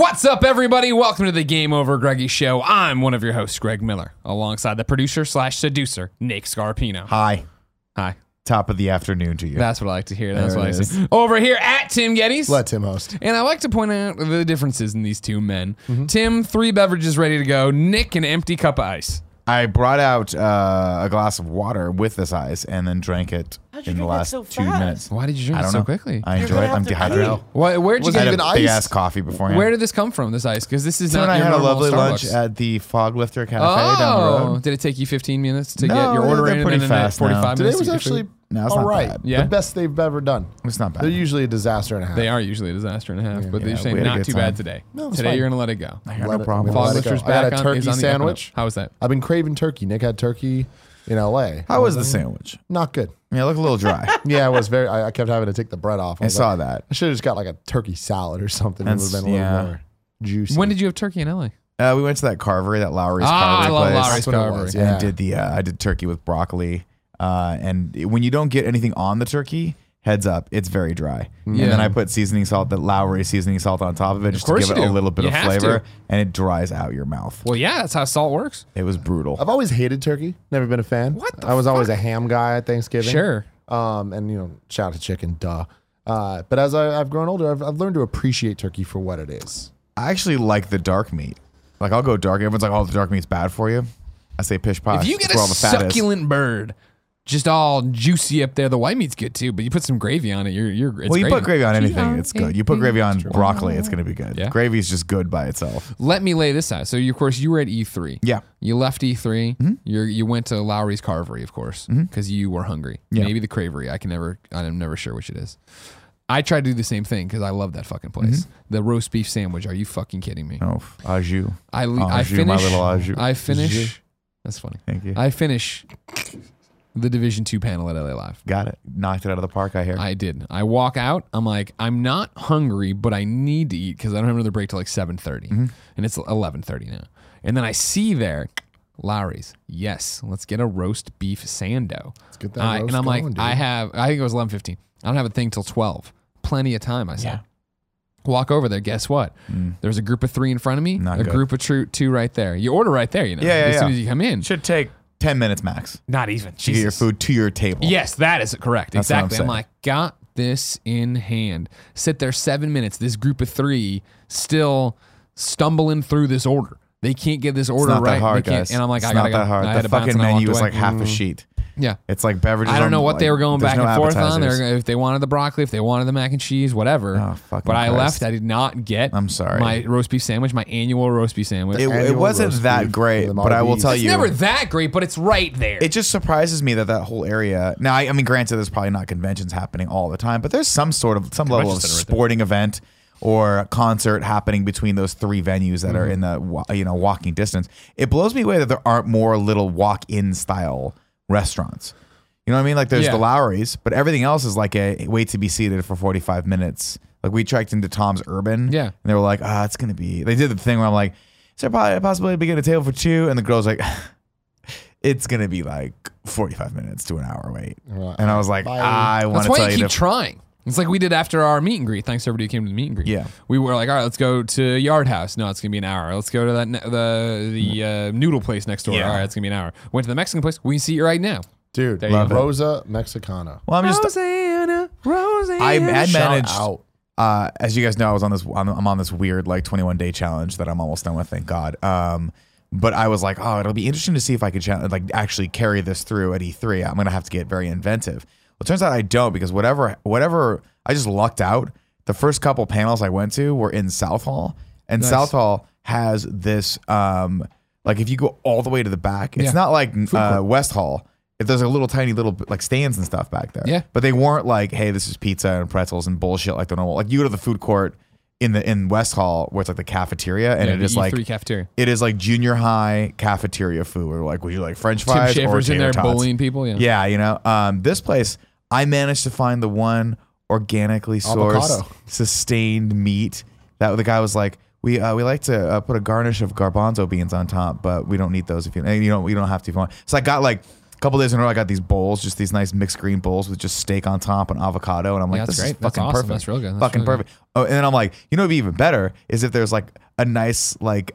What's up, everybody? Welcome to the Game Over Greggy Show. I'm one of your hosts, Greg Miller, alongside the producer/seducer, Nick Scarpino. Hi. Hi. Top of the afternoon to you. That's what I like to hear. That's There what I it is. say. Over here at Tim Geddes. Let Tim host. And I like to point out the differences in these two men. Tim, 3 beverages ready to go. Nick, an empty cup of ice. I brought out a glass of water with this ice and then drank it How'd you in the drink that last so 2 fast? minutes. Why did you drink I it don't so know. quickly? I You're enjoy gonna it. I'm have to dehydrated. pee. Where'd you Was I it get had even a big ice? ass coffee beforehand. Where did this come from, this ice? Because this is Tim not and I your had a normal lovely lunch Starbucks. at the Fog Lifter Cafe down the road. Did it take you 15 minutes to No, get your order they're in pretty and then fast 45 now. minutes Today to was get your actually food? No, it's all not right. bad. Yeah? The best they've ever done. It's not bad. They're usually a disaster and a half. They are usually a disaster and a half, but Yeah, they're saying we had a not good too time. bad today. No, it's Today fine. you're gonna let it go. I got Let no it- problem. I'm gonna Fog let it go. Lifter's I got back a on. turkey is on the up and up. sandwich. How was that? I've been craving turkey. Nick had turkey in L.A. How was the sandwich? Not good. Yeah, it looked a little dry. Yeah, it was very. I kept having to take the bread off. I was saw like, that. I should have just got like a turkey salad or something. It would have That's- been a little yeah. more juicy. When did you have turkey in LA? We went to that carvery, that Lowry's I carvery love place. Lowry's That's what it carvery. was, And I yeah. did I did turkey with broccoli. And when you don't get anything on the turkey, heads up, it's very dry. Yeah. And then I put seasoning salt, that Lowry seasoning salt on top of it, just to course give you it a do. little bit You of have flavor, to. and it dries out your mouth. Well, yeah, that's how salt works. It was brutal. I've always hated turkey. Never been a fan. What the I was always fuck? a ham guy at Thanksgiving. Sure. And shout out to chicken, duh. But as I've grown older, I've learned to appreciate turkey for what it is. I actually like the dark meat. Like, I'll go dark. Everyone's like, oh, the dark meat's bad for you. I say pish posh. If you get That's a where all the fat is. succulent bird, just all juicy up there, the white meat's good too. But you put some gravy on it, it's Well, you put gravy on anything, G-O-A-V-Y. it's good. You put gravy on broccoli, it's going to be good. Yeah. Gravy's just good by itself. Let me lay this out. So, of course, you were at E3. Yeah. You left E3. You went to Lowry's Carvery, of course, because you were hungry. Yeah. Maybe the Cravery. I'm never sure which it is. I tried to do the same thing because I love that fucking place. The roast beef sandwich. Are you fucking kidding me? Oh, au jus. I Au jus, my finish. little au jus. I finish. Jus. That's funny. Thank you. I finish the Division 2 panel at LA Live. Got it. Knocked it out of the park, I hear. I did. I walk out. I'm like, I'm not hungry, but I need to eat because I don't have another break till like 7:30, and it's 11:30 now. And then I see there, Lowry's. Yes, let's get a roast beef sando. Let's get that roast and I'm like, going, dude. I think it was 11:15. I don't have a thing till 12. Plenty of time, I said. Walk over there. Guess what? There's a group of 3 in front of me. Not a good. group of 2 right there. You order right there. Yeah, as soon as you come in. Should take 10 minutes max Not even. to get your Jesus. food to your table. Yes, that is correct. That's what I'm Exactly. I'm saying. like, got this in hand. Sit there 7 minutes. This group of 3 still stumbling through this order. They can't get this It's order not right. that hard, They can't. guys. And I'm like, it's I gotta not that go. hard. I had The to bounce fucking and I menu walked is away. like half a sheet. Yeah. It's like beverages. I don't know on, what they were going there's back no and forth on. appetizers. If they wanted the broccoli, if they wanted the mac and cheese, whatever. Oh, fucking but I Christ. left. I did not get I'm sorry. my roast beef sandwich, my annual roast beef sandwich. It Annual wasn't roast that beef great, with but I will Arby's. tell it's you. never that great, but it's right there. It just surprises me that whole area. Now, I mean, granted, there's probably not conventions happening all the time, but there's some level of center right there. sporting event or a concert happening between those 3 venues that are in the walking distance. It blows me away that there aren't more little walk-in style restaurants. You know what I mean? Like there's Yeah. the Lowry's, but everything else is like a wait to be seated for 45 minutes. Like we checked into Tom's Urban, Yeah. and they were like, it's gonna be. They did the thing where I'm like, is there probably a possibility to get a table for 2? And the girl's like, it's gonna be like 45 minutes to an hour wait. Right. And I was like, Bye. I want That's to why tell you you keep to. trying. It's like we did after our meet and greet. Thanks to everybody who came to the meet and greet. Yeah. We were like, all right, let's go to Yard House. No, it's gonna be an hour. Let's go to the noodle place next door. Yeah. All right, it's gonna be an hour. Went to the Mexican place. We can see you right now. Dude, There you go. Rosa Mexicana. Well, I'm just. Rosanna. I Shout managed. out. As you guys know, I'm on this weird like 21 day challenge that I'm almost done with. Thank God. But I was like, it'll be interesting to see if I could actually carry this through at E3. I'm gonna have to get very inventive. Well, it turns out I don't because whatever I just lucked out. The first couple panels I went to were in South Hall, and Nice. South Hall has this like if you go all the way to the back, it's Yeah. not like court. West Hall. If there's a little tiny little like stands and stuff back there, Yeah. but they weren't like, hey, this is pizza and pretzels and bullshit like the normal. Like you go to the food court in West Hall where it's like the cafeteria and it the is like E3 cafeteria. it is like junior high cafeteria food. Or like, would you like French Tim fries or Schafer's in tater there tots? bullying people. Yeah. Yeah, this place I managed to find the one organically sourced, Avocado. sustained meat that the guy was like, we like to put a garnish of garbanzo beans on top, but we don't need those if you don't have to if you want. So I got like A couple days in a row, I got these bowls, just these nice mixed green bowls with just steak on top and avocado, and I'm like, Yeah, this that's is great. That's fucking awesome. perfect. That's real good. That's Fucking really good. perfect. Oh, and then I'm like, what'd be even better is if there's like a nice like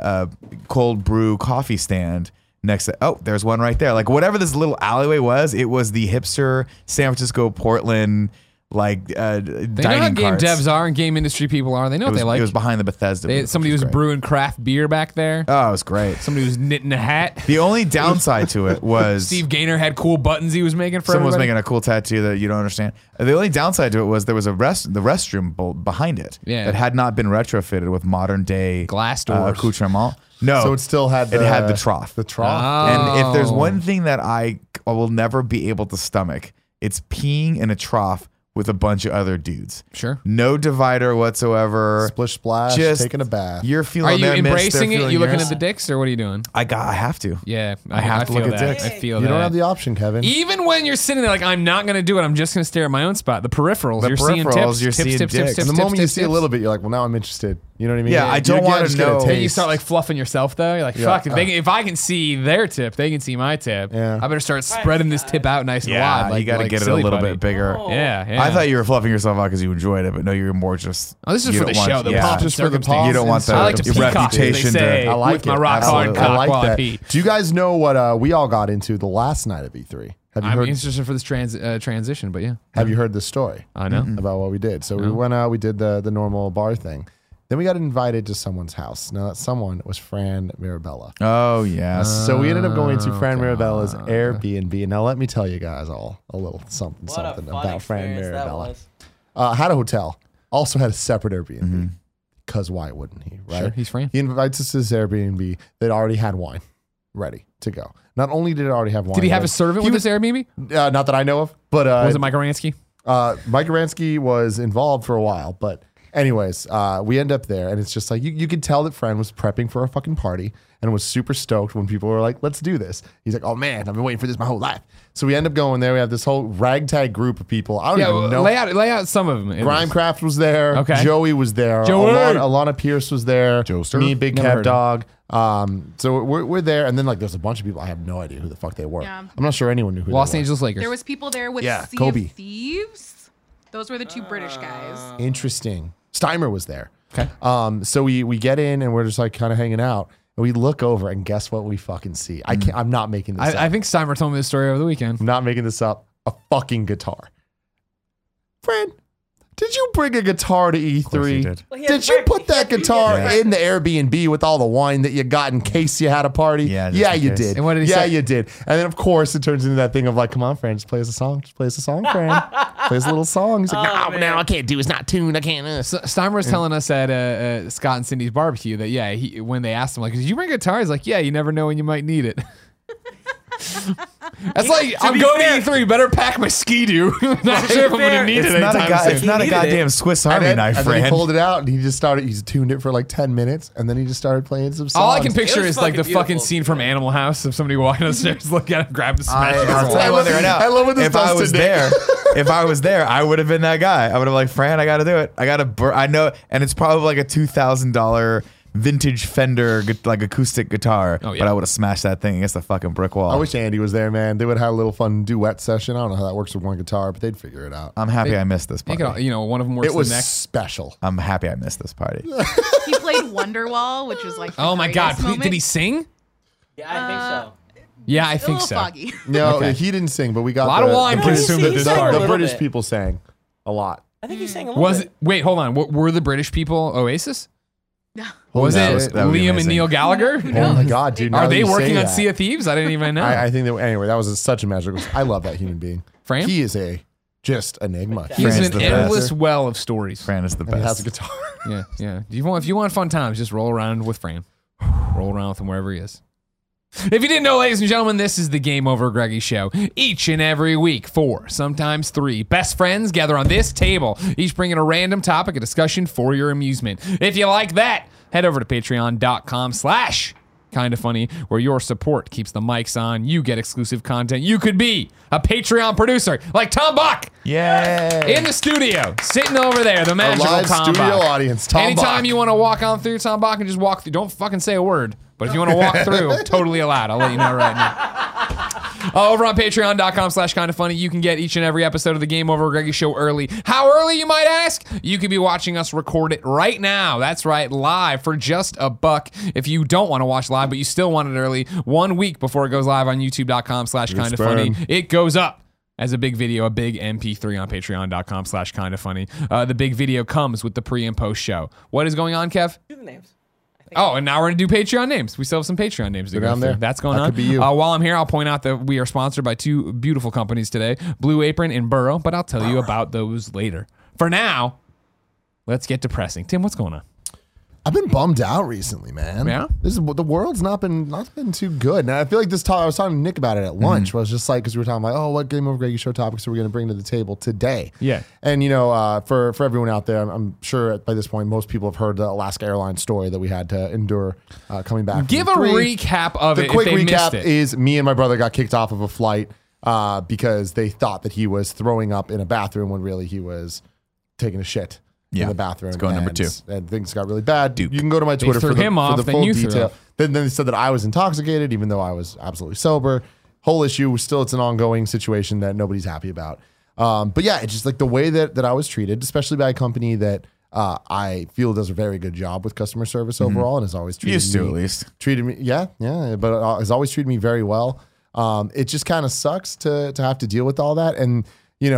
cold brew coffee stand next to. Oh, there's one right there. Like whatever this little alleyway was, it was the hipster San Francisco Portland like They know how dining game carts. devs are and game industry people are. They know It what was, they like. it was behind the Bethesda. booth, Somebody which was great. brewing craft beer back there. Oh, it was great. Somebody was knitting a hat. The only downside to it was Steve Gaynor had cool buttons he was making for someone was everybody. making a cool tattoo that you don't understand. The only downside to it was there was the restroom bolt behind it Yeah. that had not been retrofitted with modern day Glass doors. accoutrement. No, So it still had it had the trough. The trough. And if there's Oh. one thing that I will never be able to stomach, it's peeing in a trough with a bunch of other dudes. Sure. No divider whatsoever. Splish splash. Just Taking a bath. You're feeling Are you their mist, they're embracing it? feeling You looking yours. at the dicks or what are you doing? I have to. Yeah, I have to feel look at that. dicks. I feel You that. don't have the option, Kevin. Even when you're sitting there like, I'm not going to do it. I'm just going to stare at my own spot. The peripherals. The You're seeing peripherals, tips. you're tips, seeing tips, dicks. tips, And the tips, moment you tips, see a tips. little bit, you're like, well, now I'm interested. You know what I mean? Yeah, I don't You're wanna just gonna know- taste. Then you start like fluffing yourself though. You're like, Yeah. fuck, if I can see their tip, they can see my tip. Yeah. I better start spreading this tip out nice and Yeah, wide. Like, you got to like get it a silly little putty. bit bigger. Yeah, yeah. I thought you were fluffing yourself out because you enjoyed it, but no, you're more just. Oh, this is you for the don't show. want- The yeah. pomp and Just for the circumstance. pomp You don't want the I like to your peacock, as they reputation say, to. I like with my it. rock hard Absolutely. cock I like while I that. pee. Do you guys know what we all got into the last night of E3? Have you I'm heard? interested for this transition, but yeah, Have you heard this story I know. about what we did? So we went out. We did the normal bar thing. Then we got invited to someone's house. Now that someone was Fran Mirabella. Oh yes. So we ended up going to Fran Mirabella's Airbnb. And now let me tell you guys all a little something What a something fun about Fran experience that Mirabella. was. Had a hotel. Also had a separate Airbnb. Because why wouldn't he? Right? Sure, he's Fran. He invites us to his Airbnb that already had wine ready to go. Not only did it already have wine. Did he have a ready- servant He with this Airbnb? Not that I know of, but Was it Mike Oransky? Mike Oransky was involved for a while, but anyways, we end up there, and it's just like you could tell that Fran was prepping for a fucking party and was super stoked when people were like, "Let's do this." He's like, "Oh man, I've been waiting for this my whole life." So we end up going there. We have this whole ragtag group of people. I don't Yeah, even well, know. lay out some of them. It was- Grimecraft was there. Okay. Joey was there. Joey! Alana Pierce was there. Joester. Me, Big Never Cab heard Dog. So we're there, and then like there's a bunch of people. I have no idea who the fuck they were. Yeah. I'm not sure anyone knew who Los they were. Angeles Lakers. There was people there with Yeah, Sea Kobe. of Thieves. Those were the two British guys. Interesting. Steimer was there. Okay. So we get in and we're just like kind of hanging out. And we look over and guess what we fucking see? I can't. I'm not making this up. I think Steimer told me this story over the weekend. I'm not making this up. A fucking guitar. Friend, did you bring a guitar to E3? course he did. Well, he had Did you put that practice. guitar Yeah. in the Airbnb with all the wine that you got in case you had a party? Yeah, just in you case. did. And what did he yeah, say? you did. And then of course it turns into that thing of like, come on, friend, just play us a song. Just play us a song, friend. Play us a little song. He's like, Oh, no, man. I can't do. It's not tuned. I can't. Steimer was telling us at Scott and Cindy's barbecue that when they asked him like, "Did you bring a guitar?" He's like, "Yeah, you never know when you might need it." That's like I'm be going fair- to E3. Better pack my ski-doo. Not sure if I'm going to fair, need It's it not a anytime it's soon. not a He needed goddamn it. Swiss And Army then, knife, and then he friend. pulled it out and he just started. He's tuned it for like 10 minutes, and then he just started playing some songs. All I can picture was is like the fucking fucking beautiful. scene from Animal House of somebody walking upstairs, look at him, grab the smash. I'll tell you one thing right now. I love what this if I does to was Nick. there, if I was there, I would have been that guy. I would have like, Fran, I got to do it. I got to. I know, and it's probably like a $2,000 vintage Fender like acoustic guitar. Oh, yeah. But I would have smashed that thing against the fucking brick wall. I wish Andy was there, man. They would have had a little fun duet session. I don't know how that works with one guitar, but they'd figure it out. I'm happy I missed this Think party. one of them works It was the next. special. I'm happy I missed this party. He played Wonderwall, which was like the Oh my God! greatest moment. Did he sing? Yeah, I think so. Yeah, I A think little so. foggy. No, Okay. he didn't sing, but we got A lot of wine No, consumed he at this sang a party. The little British bit. people sang a lot. I think he sang a little Was bit. it? Wait, hold on. Were the British people Oasis? Who Was knows? it That would be Liam and amazing. Neil Gallagher? Oh my God, dude! now Are that they you say working on that, Sea of Thieves? I didn't even know. I think that anyway. That was such a magical. I love that human being. Fran? He is a just enigma. He's Fran's an the best. endless well of stories. Fran is the And he has a best. guitar. Yeah, yeah. If you want fun times, just roll around with Fran. Roll around with him wherever he is. If you didn't know, ladies and gentlemen, this is the Game Over Greggy Show. Each and every week, 4, sometimes 3 best friends gather on this table, each bringing a random topic of discussion for your amusement. If you like that, head over to patreon.com/kindafunny, where your support keeps the mics on. You get exclusive content. You could be a Patreon producer like Tom Bach Yay! in the studio, sitting over there, the magical live Tom studio Bach. audience, Tom Anytime Bach. you want to walk on through Tom Bach and just walk through, don't fucking say a word. But if you want to walk through, totally allowed. I'll let you know right now. Over on patreon.com/kindafunny, you can get each and every episode of the Game Over Greggy Show early. How early, you might ask? You could be watching us record it right now. That's right, live for just $1. If you don't want to watch live, but you still want it early, 1 week before it goes live on youtube.com/kindafunny, it goes up as a big video, a big MP3 on patreon.com/kindafunny. The big video comes with the pre and post show. What is going on, Kev? Do the names. Oh, and now we're going to do Patreon names. We still have some Patreon names to go down through. there. That's going That on. could be you. While I'm here, I'll point out that we are sponsored by 2 beautiful companies today, Blue Apron and Burrow, but I'll tell you about those later. For now, let's get depressing. Tim, what's going on? I've been bummed out recently, man. Yeah? The world's not been too good. And I feel like I was talking to Nick about it at lunch. Where I was just like, because we were talking like, oh, what Game Over Greggy Show topics are we going to bring to the table today? Yeah. And for everyone out there, I'm sure by this point most people have heard the Alaska Airlines story that we had to endure coming back. Give a from E3. recap of The it quick if they recap missed it. is me and my brother got kicked off of a flight because they thought that he was throwing up in a bathroom when really he was taking a shit in Yeah. the bathroom. Let's go number 2. And things got really bad. Duke. You can go to my Twitter threw for the, him for off, the then full you threw detail. up. Then they said that I was intoxicated, even though I was absolutely sober. Whole issue, still it's an ongoing situation that nobody's happy about. But yeah, it's just like the way that I was treated, especially by a company that I feel does a very good job with customer service overall and has always treated Used to, me, at least. treated me, but has always treated me very well. It just kind of sucks to have to deal with all that. And,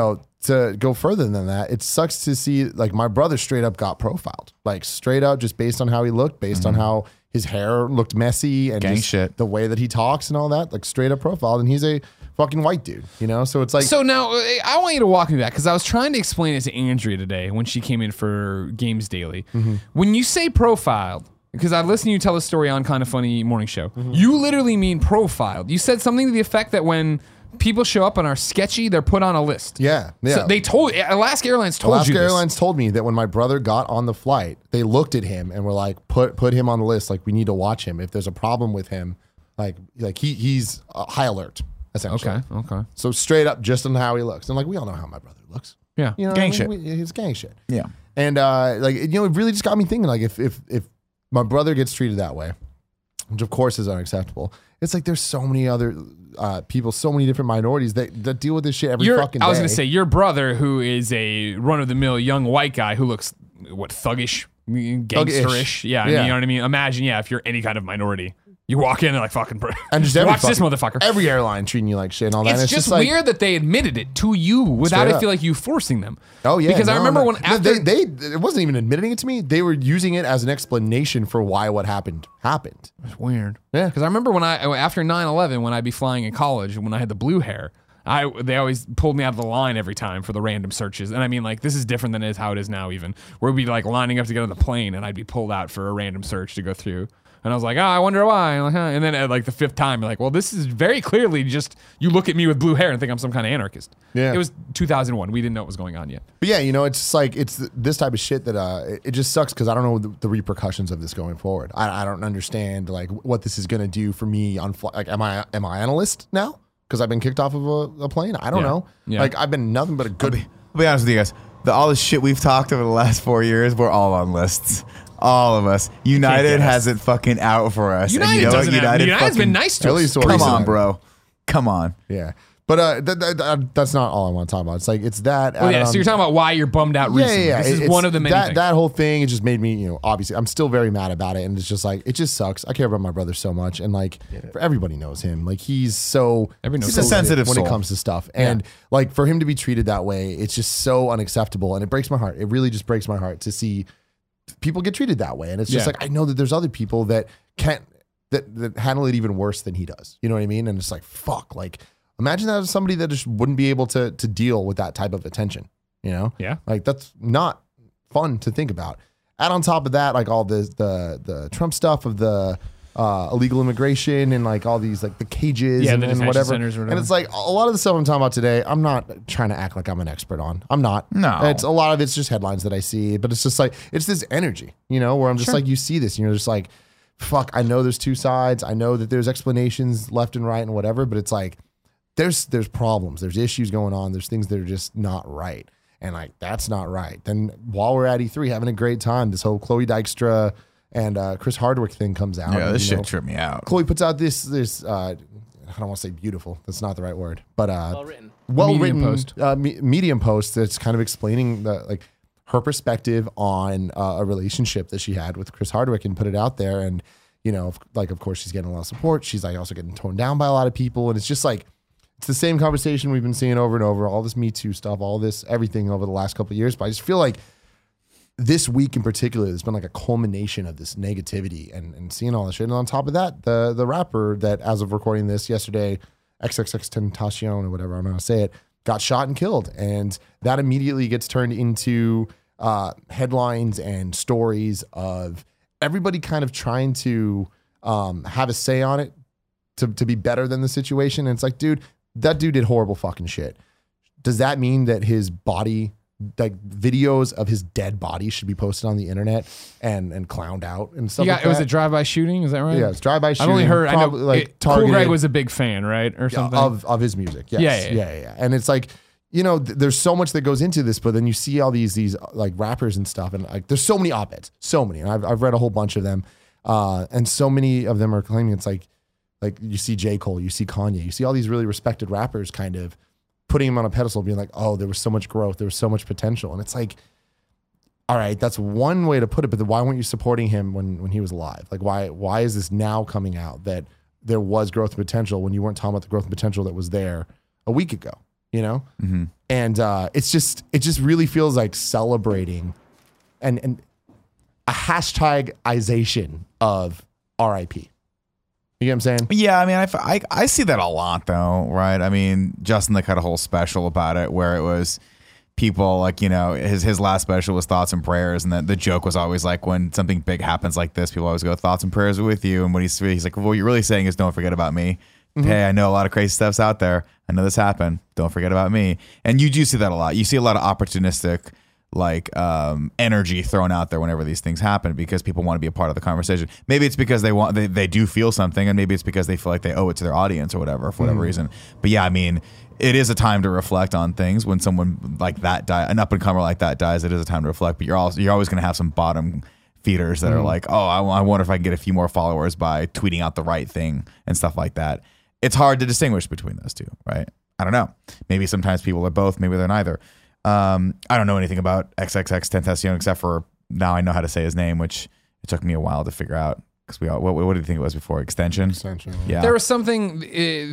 to go further than that, it sucks to see like my brother straight up got profiled, like straight up just based on how he looked, based on how his hair looked messy and Gang just shit. the way that he talks and all that, like straight up profiled. And he's a fucking white dude, So it's like, So now I want you to walk me back because I was trying to explain it to Andrea today when she came in for Games Daily. When you say profiled, because I listened to you tell the story on Kind of Funny Morning Show, you literally mean profiled. You said something to the effect that when people show up and are sketchy, they're put on a list. yeah. So they told Alaska Airlines told Alaska you this. Airlines told me that when my brother got on the flight, they looked at him and were like, put him on the list. Like, we need to watch him. If there's a problem with him, like he's high alert, essentially. Okay. So straight up, just on how he looks. And like, we all know how my brother looks. Yeah. You know, Gang what I mean? shit. It's gang shit. Yeah. And it really just got me thinking, like, if my brother gets treated that way, which of course is unacceptable, it's like there's so many other people, so many different minorities that deal with this shit every fucking day. I was going to say, your brother, who is a run-of-the-mill young white guy who looks, thuggish, gangsterish. Yeah, Yeah. you know what I mean? Imagine, if you're any kind of minority. You walk in and like, fucking, and just every watch this fucking- motherfucker. Every airline treating you like shit and all that. It's And just like, weird that they admitted it to you without Straight it up. feel like you forcing them. Oh yeah, because I no, remember no. when after they it wasn't even admitting it to me. They were using it as an explanation for why what happened. It's weird. Yeah. Because I remember when after 9/11 when I'd be flying in college when I had the blue hair, they always pulled me out of the line every time for the random searches. And I mean, like, this is different than how it is now. Even where we'd be like lining up to get on the plane, and I'd be pulled out for a random search to go through. And I was like, I wonder why. And, and then at like the 5th time, you're like, well, this is very clearly just you look at me with blue hair and think I'm some kind of anarchist. Yeah. It was 2001. We didn't know what was going on yet. But yeah, it's just like it's this type of shit that it just sucks because I don't know the repercussions of this going forward. I don't understand like what this is gonna do for me on like am I on a list now because I've been kicked off of a plane? I don't Yeah. know. Yeah. Like I've been nothing but a good. I'll be honest with you guys. All the shit we've talked over the last 4 years, we're all on lists. All of us. United get us. has it fucking out for us. And United you know what? doesn't have, United's fucking- been nice to At us. least Come recently. on, bro. Come on. Yeah. But that's not all I want to talk about. It's like it's that. Well, yeah, added so you're on- talking about why you're bummed out recently. Yeah. This is It's one of the many that, things. that whole thing. It just made me, obviously, I'm still very mad about it, and it's just like it just sucks. I care about my brother so much, and like for everybody knows him. Like he's so Everybody knows he's him. so sensitive when soul. it comes to stuff, and like for him to be treated that way, it's just so unacceptable, and it breaks my heart. It really just breaks my heart to see people get treated that way, and it's just Yeah. like I know that there's other people that can't that handle it even worse than he does. You know what I mean? And it's like fuck, like. Imagine that as somebody that just wouldn't be able to deal with that type of attention, Yeah. Like that's not fun to think about. Add on top of that, like all the Trump stuff of the illegal immigration and like all these like the cages Yeah, and, the and detention whatever. centers or whatever. And it's like a lot of the stuff I'm talking about today, I'm not trying to act like I'm an expert on. I'm not. No. It's a lot of it's just headlines that I see, but it's just like it's this energy, where I'm just like you see this, you're just like, fuck, I know there's two sides. I know that there's explanations left and right and whatever, but it's like there's problems, there's issues going on, there's things that are just not right, and like that's not right. Then while we're at E3 having a great time, this whole Chloe Dykstra and Chris Hardwick thing comes out. Yeah, and, this shit tripped me out. Chloe puts out this I don't want to say beautiful. That's not the right word, but Well written. well-written Medium post. Medium post that's kind of explaining her perspective on a relationship that she had with Chris Hardwick and put it out there. And, of course she's getting a lot of support. She's like also getting toned down by a lot of people. And it's just like, it's the same conversation we've been seeing over and over, all this Me Too stuff, all this, everything over the last couple of years. But I just feel like this week in particular, there's been like a culmination of this negativity and seeing all this shit. And on top of that, the rapper that, as of recording this yesterday, XXXTentacion or whatever, I don't know how to say it, got shot and killed. And that immediately gets turned into headlines and stories of everybody kind of trying to have a say on it to be better than the situation. And it's like, dude, that dude did horrible fucking shit. Does that mean that his body, like videos of his dead body, should be posted on the internet and clowned out and stuff like that? It was a drive-by shooting, is that right? Yeah, it's drive-by shooting. I've only heard, probably, I know, Cool targeted Greg was a big fan, right? Or something? of his music. Yes. Yeah. And it's like, there's so much that goes into this, but then you see all these like rappers and stuff, and like there's so many op-eds, so many, and I've read a whole bunch of them, and so many of them are claiming it's like you see J. Cole, you see Kanye, you see all these really respected rappers kind of putting him on a pedestal, being like, oh, there was so much growth, there was so much potential, and it's like, all right, that's one way to put it, but then why weren't you supporting him when he was alive? Like, why is this now coming out that there was growth and potential when you weren't talking about the growth and potential that was there a week ago? Mm-hmm. And it just really feels like celebrating and a hashtagization of RIP. You get what I'm saying? Yeah, I mean, I see that a lot though, right? I mean, Justin Lick had a whole special about it where it was people like, his last special was thoughts and prayers, and the joke was always like, when something big happens like this, people always go, thoughts and prayers are with you, and what he's like, well, what you're really saying is don't forget about me. Mm-hmm. Hey, I know a lot of crazy stuff's out there. I know this happened. Don't forget about me. And you do see that a lot. You see a lot of opportunistic energy thrown out there whenever these things happen because people want to be a part of the conversation. Maybe it's because they do feel something, and maybe it's because they feel like they owe it to their audience or whatever for whatever reason. But yeah, I mean, it is a time to reflect on things when someone like that an up and comer like that dies. It is a time to reflect. But you're always going to have some bottom feeders that are like, oh, I wonder if I can get a few more followers by tweeting out the right thing and stuff like that. It's hard to distinguish between those two, right? I don't know. Maybe sometimes people are both. Maybe they're neither. I don't know anything about XXXTentacion except for now I know how to say his name, which it took me a while to figure out because what did you think it was before? Extension. Yeah. There was something. He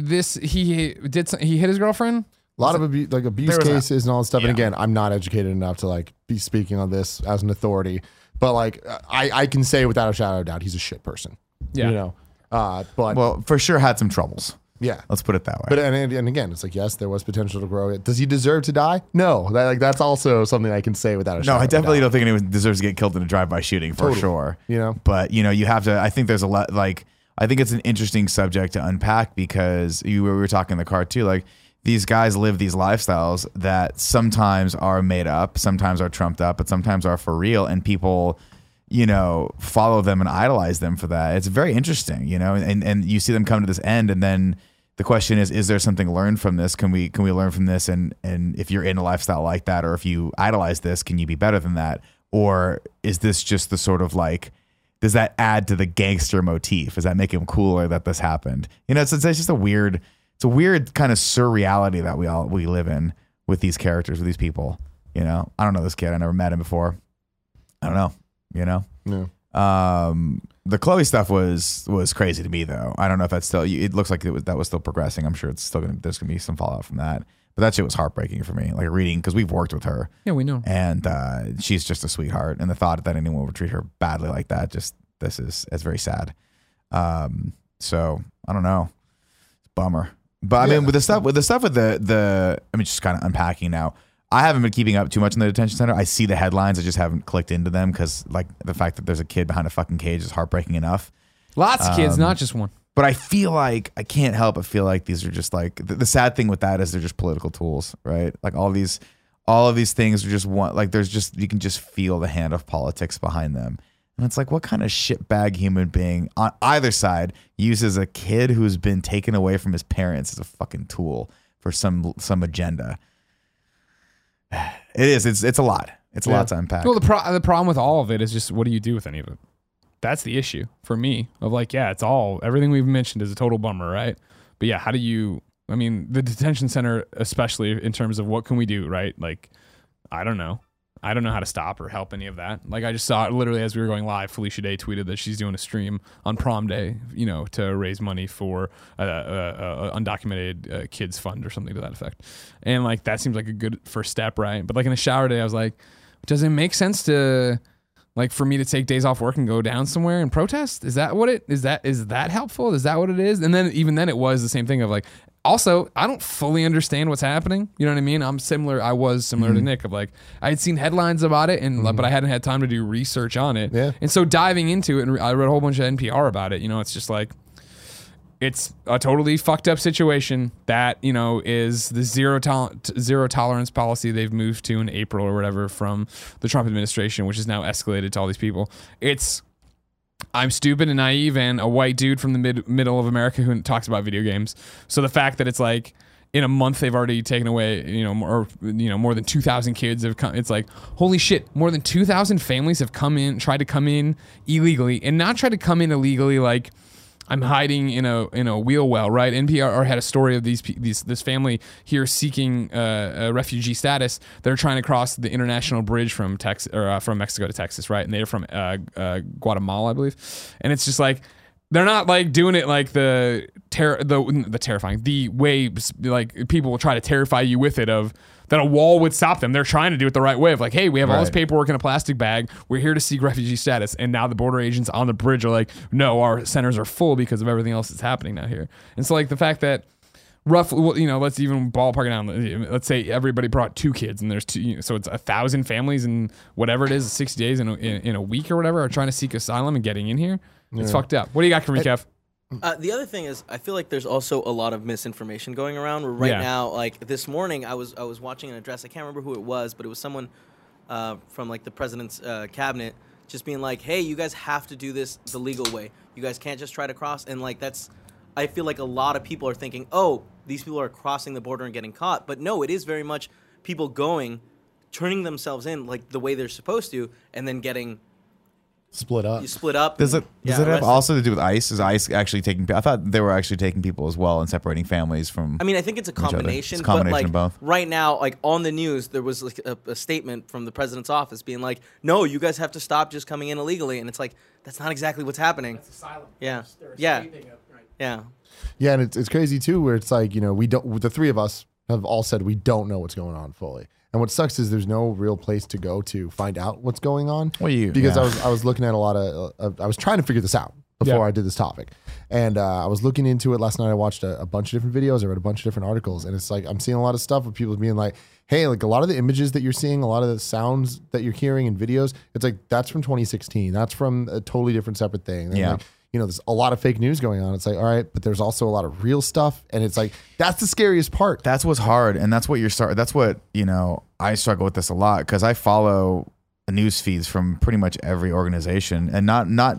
hit his girlfriend. A lot of abuse cases and all that stuff. Yeah. And again, I'm not educated enough to be speaking on this as an authority, but I can say without a shadow of a doubt, he's a shit person. Yeah. But for sure had some troubles. Yeah, let's put it that way. But and again, it's like, yes, there was potential to grow it. Does he deserve to die? No, that's also something I can say without a shadow. No, I definitely don't think anyone deserves to get killed in a drive-by shooting for sure. But you have to. I think there's a lot. I think it's an interesting subject to unpack because we were talking in the car too. Like these guys live these lifestyles that sometimes are made up, sometimes are trumped up, but sometimes are for real, and people follow them and idolize them for that. It's very interesting, and you see them come to this end, and then the question is there something learned from this? Can we learn from this? And if you're in a lifestyle like that, or if you idolize this, can you be better than that? Or is this just the sort of does that add to the gangster motif? Does that make him cooler that this happened? It's just a weird kind of surreality that we live in with these characters, with these people. I don't know this kid. I never met him before. I don't know. No. The Chloe stuff was crazy to me though. I don't know if that's still. It looks like that was still progressing. I'm sure it's still there's gonna be some fallout from that. But that shit was heartbreaking for me. Reading because we've worked with her. Yeah, we know. And she's just a sweetheart. And the thought that anyone would treat her badly like that, it's very sad. So I don't know. It's a bummer. But I mean, with the stuff with the I mean, just kind of unpacking now. I haven't been keeping up too much in the detention center. I see the headlines. I just haven't clicked into them because the fact that there's a kid behind a fucking cage is heartbreaking enough. Lots of kids, not just one. But I feel like I can't help but feel like these are just the sad thing with that is they're just political tools, right? All of these things are just you can just feel the hand of politics behind them. And it's what kind of shitbag human being on either side uses a kid who's been taken away from his parents as a fucking tool for some agenda? It is. It's a lot. It's a lot to unpack. Well, the problem with all of it is just what do you do with any of it? That's the issue for me. Of it's all everything we've mentioned is a total bummer, right? But yeah, how do you? I mean, the detention center, especially in terms of what can we do, right? Like, I don't know. I don't know how to stop or help any of that. Like, I just saw it literally as we were going live. Felicia Day tweeted that she's doing a stream on prom day, you know, to raise money for undocumented kids fund or something to that effect. And like, that seems like a good first step, right? But like in a shower day, I was like, does it make sense to like for me to take days off work and go down somewhere and protest? Is that what it is? Is that helpful? Is that what it is? And then even then, it was the same thing of like. Also, I don't fully understand what's happening. You know what I mean? I was similar to Nick of like, I had seen headlines about it, and but I hadn't had time to do research on it. Yeah. And so diving into it, and I read a whole bunch of NPR about it. You know, it's just like, it's a totally fucked up situation that, you know, is the zero tolerance policy they've moved to in April or whatever from the Trump administration, which is now escalated to all these people. I'm stupid and naive and a white dude from the middle of America who talks about video games. So the fact that it's like in a month they've already taken away, you know, more than 2,000 kids have come. It's like, holy shit, more than 2,000 families have tried to come in illegally, and not tried to come in illegally like I'm hiding in a wheel well, right? NPR had a story of this family here seeking a refugee status. They're trying to cross the international bridge from Texas or from Mexico to Texas, right? And they're from Guatemala, I believe. And it's just like they're not like doing it like the terrifying, the way like people will try to terrify you with it of that a wall would stop them. They're trying to do it the right way of like, hey, we have all this paperwork in a plastic bag. We're here to seek refugee status. And now the border agents on the bridge are like, no, our centers are full because of everything else that's happening now here. And so like the fact that roughly, you know, let's even ballpark it down. Let's say everybody brought 2 kids and there's 2, you know, so it's 1,000 families and whatever it is, 60 days in a week or whatever are trying to seek asylum and getting in here. It's fucked up. What do you got, Kev? The other thing is, I feel like there's also a lot of misinformation going around. Where right now, like this morning, I was watching an address. I can't remember who it was, but it was someone from like the president's cabinet, just being like, "Hey, you guys have to do this the legal way. You guys can't just try to cross." And like that's, I feel like a lot of people are thinking, "Oh, these people are crossing the border and getting caught." But no, it is very much people turning themselves in like the way they're supposed to, and then getting. Split up. You split up. Does it have also to do with ICE? Is ICE actually taking? I thought they were actually taking people as well and separating families from. I mean, I think it's a combination. It's a combination but like of both. Right now, like on the news, there was like a statement from the president's office being like, "No, you guys have to stop just coming in illegally," and it's like that's not exactly what's happening. That's asylum. Yeah. They're Yeah. escaping it, right. Yeah. Yeah, and it's crazy too, where it's like, you know, the 3 of us have all said we don't know what's going on fully. And what sucks is there's no real place to go to find out what's going on. Because I was looking at a lot of I was trying to figure this out before I did this topic, and I was looking into it last night. I watched a bunch of different videos. I read a bunch of different articles, and it's like I'm seeing a lot of stuff of people being like, "Hey, like a lot of the images that you're seeing, a lot of the sounds that you're hearing in videos, it's like that's from 2016. That's from a totally different separate thing." And like, you know, there's a lot of fake news going on. It's like, all right, but there's also a lot of real stuff. And it's like, that's the scariest part. That's what's hard. And that's what that's what, you know, I struggle with this a lot because I follow news feeds from pretty much every organization and not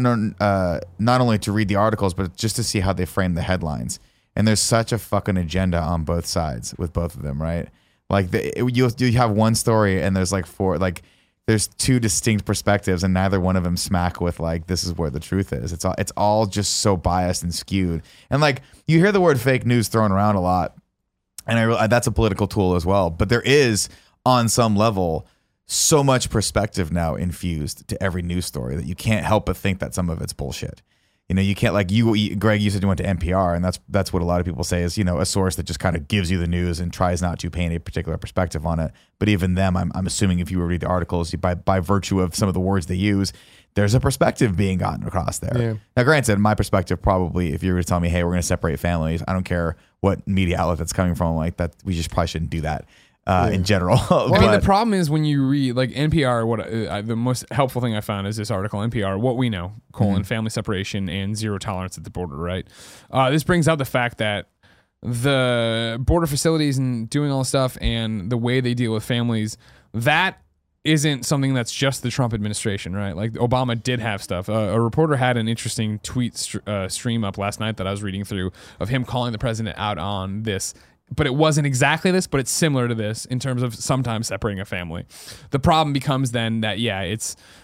only to read the articles, but just to see how they frame the headlines. And there's such a fucking agenda on both sides with both of them, right? Like you have one story and there's like 4, like, there's 2 distinct perspectives and neither one of them smack with like, this is where the truth is. It's all just so biased and skewed. And like you hear the word fake news thrown around a lot and that's a political tool as well. But there is on some level so much perspective now infused to every news story that you can't help but think that some of it's bullshit. You know, you can't like Greg, you said you went to NPR and that's what a lot of people say is, you know, a source that just kind of gives you the news and tries not to paint a particular perspective on it. But even them, I'm assuming if you read the articles, by virtue of some of the words they use, there's a perspective being gotten across there. Yeah. Now, granted, my perspective probably, if you were to tell me, hey, we're going to separate families, I don't care what media outlet that's coming from, like that, we just probably shouldn't do that. In general. Well, I mean, the problem is when you read like NPR, the most helpful thing I found is this article, NPR, what we know, family separation and zero tolerance at the border, right? This brings out the fact that the border facilities and doing all this stuff and the way they deal with families, that isn't something that's just the Trump administration, right? Like Obama did have stuff. A reporter had an interesting tweet stream up last night that I was reading through of him calling the president out on this. But it wasn't exactly this, but it's similar to this in terms of sometimes separating a family. The problem becomes then that, it's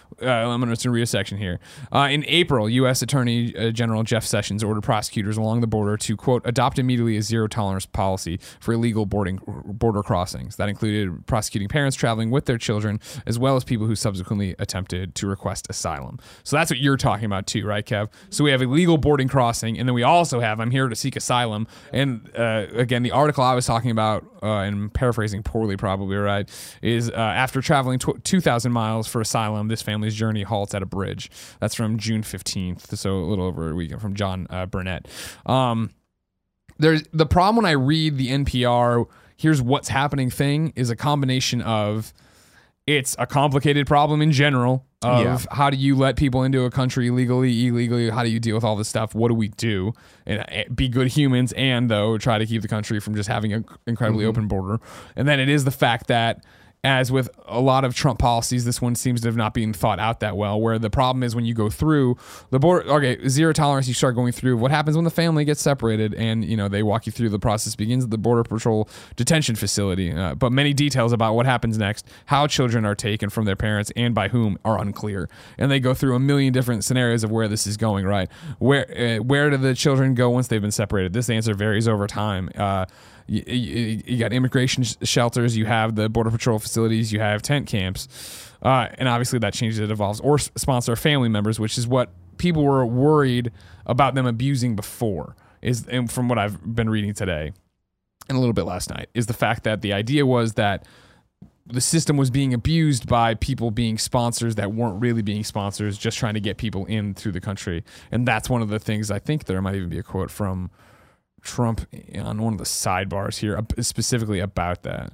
I'm going to read a section here. In April, U.S. Attorney General Jeff Sessions ordered prosecutors along the border to, quote, adopt immediately a zero-tolerance policy for illegal border crossings. That included prosecuting parents traveling with their children, as well as people who subsequently attempted to request asylum. So that's what you're talking about too, right, Kev? So we have illegal boarding crossing, and then we also have I'm here to seek asylum. And again, the article I was talking about, and paraphrasing poorly probably, right, is after traveling 2,000 miles for asylum, this family's journey halts at a bridge. That's from June 15th, so a little over a weekend, from John Burnett. There's the problem when I read the NPR, here's what's happening thing, is a combination of it's a complicated problem in general of how do you let people into a country illegally, how do you deal with all this stuff, what do we do, and be good humans, and though try to keep the country from just having an incredibly open border. And then it is the fact that, as with a lot of Trump policies, this one seems to have not been thought out that well, where the problem is when you go through the border, okay, zero tolerance, you start going through what happens when the family gets separated, and, you know, they walk you through the process begins at the Border Patrol detention facility. But many details about what happens next, how children are taken from their parents and by whom are unclear. And they go through a million different scenarios of where this is going, right? Where do the children go once they've been separated? This answer varies over time. You got immigration shelters, you have the Border Patrol facilities, you have tent camps, and obviously that changes, it evolves, or sponsor family members, which is what people were worried about them abusing before, and from what I've been reading today and a little bit last night, is the fact that the idea was that the system was being abused by people being sponsors that weren't really being sponsors, just trying to get people in through the country. And that's one of the things, I think there might even be a quote from Trump on one of the sidebars here specifically about that.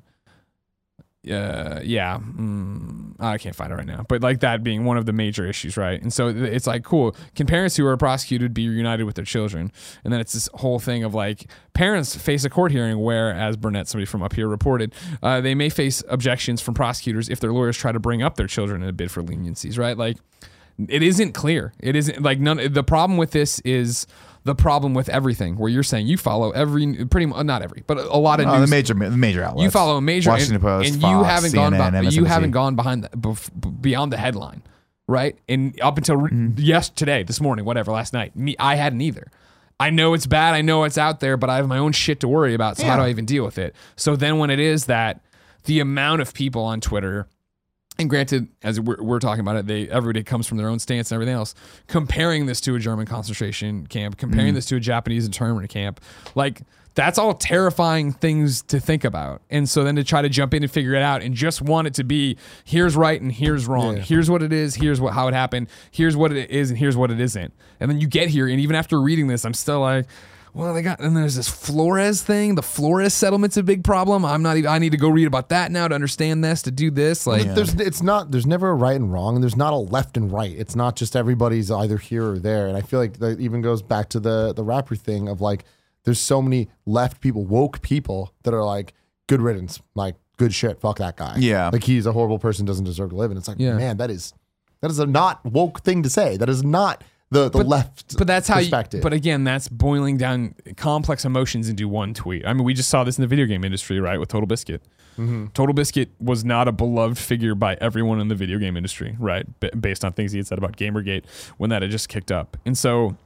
I can't find it right now, but like that being one of the major issues, right? And so it's like, cool, can parents who are prosecuted be reunited with their children? And then it's this whole thing of like, parents face a court hearing where, as Burnett, somebody from up here, reported, they may face objections from prosecutors if their lawyers try to bring up their children in a bid for leniencies, right? Like, it isn't clear. It isn't like the problem with this is the problem with everything, where you're saying you follow not every, but a lot of news, the major outlets. You follow a major Washington Post, and Fox, you haven't CNN, you haven't gone beyond the headline, right? And up until this morning, whatever, last night, I hadn't either. I know it's bad, I know it's out there, but I have my own shit to worry about. So how do I even deal with it? So then when it is that the amount of people on Twitter, and granted, as we're talking about it, everybody comes from their own stance and everything else, comparing this to a German concentration camp, comparing this to a Japanese internment camp, like, that's all terrifying things to think about. And so then to try to jump in and figure it out and just want it to be, here's right and here's wrong. Yeah. Here's what it is. Here's how it happened. Here's what it is and here's what it isn't. And then you get here, and even after reading this, I'm still like, well, and there's this Flores thing. The Flores settlement's a big problem. I need to go read about that now to understand this, to do this. Like, there's never a right and wrong, and there's not a left and right. It's not just everybody's either here or there. And I feel like that even goes back to the rapper thing of like, there's so many left people, woke people that are like, good riddance, like, good shit, fuck that guy. Yeah. Like, he's a horrible person, doesn't deserve to live. And it's like, man, that is a not woke thing to say. That is not the left, but that's how perspective. But again, that's boiling down complex emotions into one tweet. I mean, we just saw this in the video game industry, right, with Total Biscuit. Mm-hmm. Total Biscuit was not a beloved figure by everyone in the video game industry, right, based on things he had said about Gamergate when that had just kicked up. And so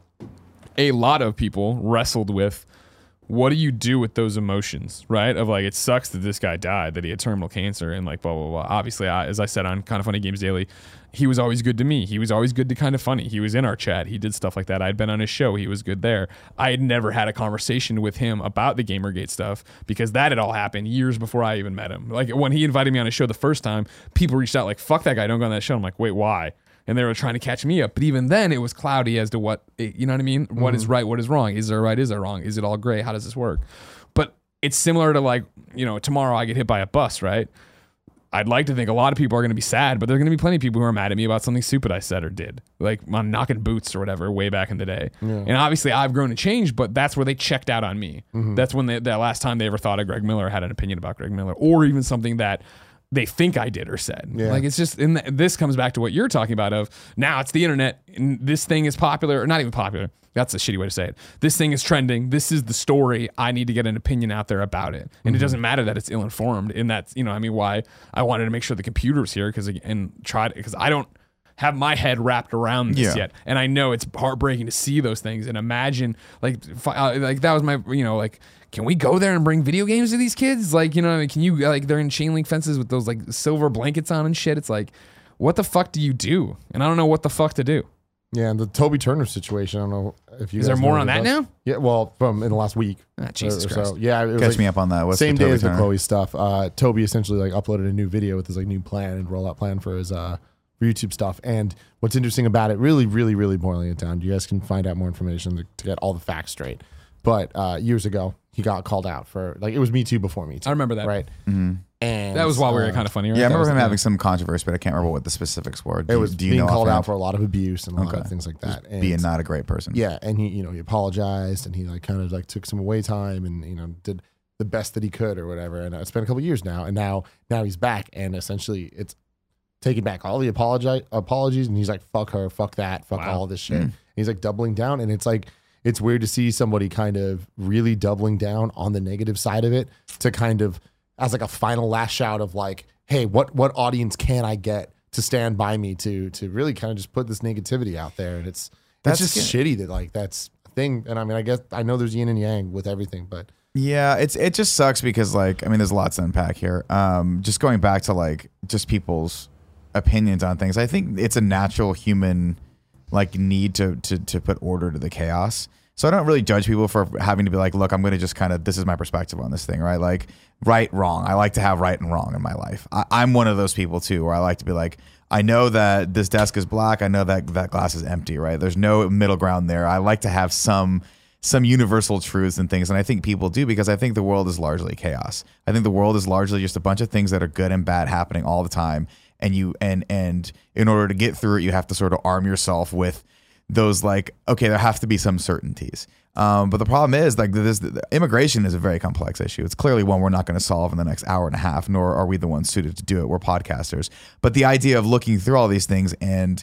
a lot of people wrestled with, what do you do with those emotions, right? Of like, it sucks that this guy died, that he had terminal cancer, and like, blah, blah, blah. Obviously, as I said on Kind of Funny Games Daily, he was always good to me. He was always good to Kind of Funny. He was in our chat. He did stuff like that. I'd been on his show. He was good there. I had never had a conversation with him about the Gamergate stuff because that had all happened years before I even met him. Like, when he invited me on his show the first time, people reached out like, fuck that guy, don't go on that show. I'm like, wait, why? And they were trying to catch me up. But even then, it was cloudy as to what, you know what I mean? Mm-hmm. What is right? What is wrong? Is there right? Is there wrong? Is it all gray? How does this work? But it's similar to like, you know, tomorrow I get hit by a bus, right? I'd like to think a lot of people are going to be sad, but there are going to be plenty of people who are mad at me about something stupid I said or did, like on knocking boots or whatever way back in the day. Yeah. And obviously I've grown and changed, but that's where they checked out on me. Mm-hmm. That's when that last time they ever thought of Greg Miller, had an opinion about Greg Miller, or even something that they think I did or said. Yeah. Like, it's just, this comes back to what you're talking about of, now it's the internet, and this thing is popular, or not even popular. That's a shitty way to say it. This thing is trending. This is the story. I need to get an opinion out there about it. And it doesn't matter that it's ill-informed. And that's, you know, I mean, why I wanted to make sure the computer was here because I don't have my head wrapped around this Yeah. yet. And I know it's heartbreaking to see those things and imagine like that was my, like, can we go there and bring video games to these kids? Like, can you, like, they're in chain link fences with those like silver blankets on and shit. It's like, what the fuck do you do? And I don't know what the fuck to do. Yeah, and the Toby Turner situation. I don't know if you. Is there guys more know on about that now? Yeah, well, from in the last week. Jesus or Christ. so. Yeah, it was Catch like me up on that. What's same the day Toby as the Turner? Chloe stuff. Toby essentially like uploaded a new video with his like new plan and rollout plan for his YouTube stuff. And what's interesting about it, really, really, really boiling it down. You guys can find out more information to get all the facts straight. But years ago, he got called out for like it was Me Too before Me Too. I remember that. Right. Mm-hmm. And That was while we were kind of funny, right? Yeah, I That remember was him the- having some controversy, but I can't remember what the specifics were. It was do you being know called offhand? out for a lot of abuse and a lot of things like that. And being not a great person. yeah, and he apologized and he like kind of like took some away time and did the best that he could or whatever. And it's been a couple of years now, and now he's back, and essentially it's taking back all the apologies, and he's like, fuck her, fuck that, fuck all this shit. And he's like doubling down, and it's like it's weird to see somebody kind of really doubling down on the negative side of it to kind of as like a final last shout of like, hey, what audience can I get to stand by me to really kind of just put this negativity out there? And it's just shitty that like that's a thing. And I mean, I guess I know there's yin and yang with everything, but Yeah, it just sucks because like, I mean, there's lots to unpack here. Just going back to like just people's opinions on things. I think it's a natural human like need to put order to the chaos. So I don't really judge people for having to be like, look, I'm going to just kind of, this is my perspective on this thing, right? Like right, wrong. I like to have right and wrong in my life. I'm one of those people too, where I like to be like, I know that this desk is black. I know that that glass is empty, right? There's no middle ground there. I like to have some universal truths and things. And I think people do because I think the world is largely chaos. I think the world is largely just a bunch of things that are good and bad happening all the time. And and in order to get through it, you have to sort of arm yourself with those like, okay, there have to be some certainties. But the problem is like immigration is a very complex issue. It's clearly one we're not going to solve in the next hour and a half, nor are we the ones suited to do it. We're podcasters. But the idea of looking through all these things and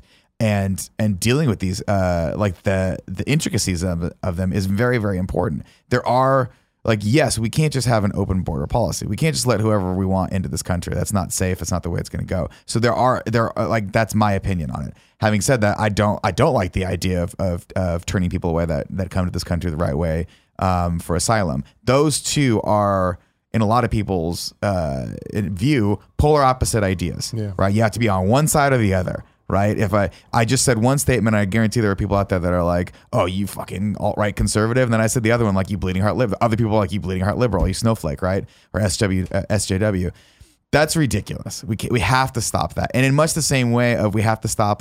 dealing with these like the intricacies of them is very, very important. There are like, yes, we can't just have an open border policy. We can't just let whoever we want into this country. That's not safe. It's not the way it's going to go. So there are like, that's my opinion on it. Having said that, I don't like the idea of turning people away that come to this country the right way for asylum. Those two are, in a lot of people's view, polar opposite ideas. Yeah. Right? You have to be on one side or the other. Right? If I just said one statement, I guarantee there are people out there that are like, oh, you fucking alt-right conservative. And then I said the other one, like, you bleeding heart liberal. Other people are like, you bleeding heart liberal, you snowflake, right? Or SJW. That's ridiculous. We have to stop that. And in much the same way of we have to stop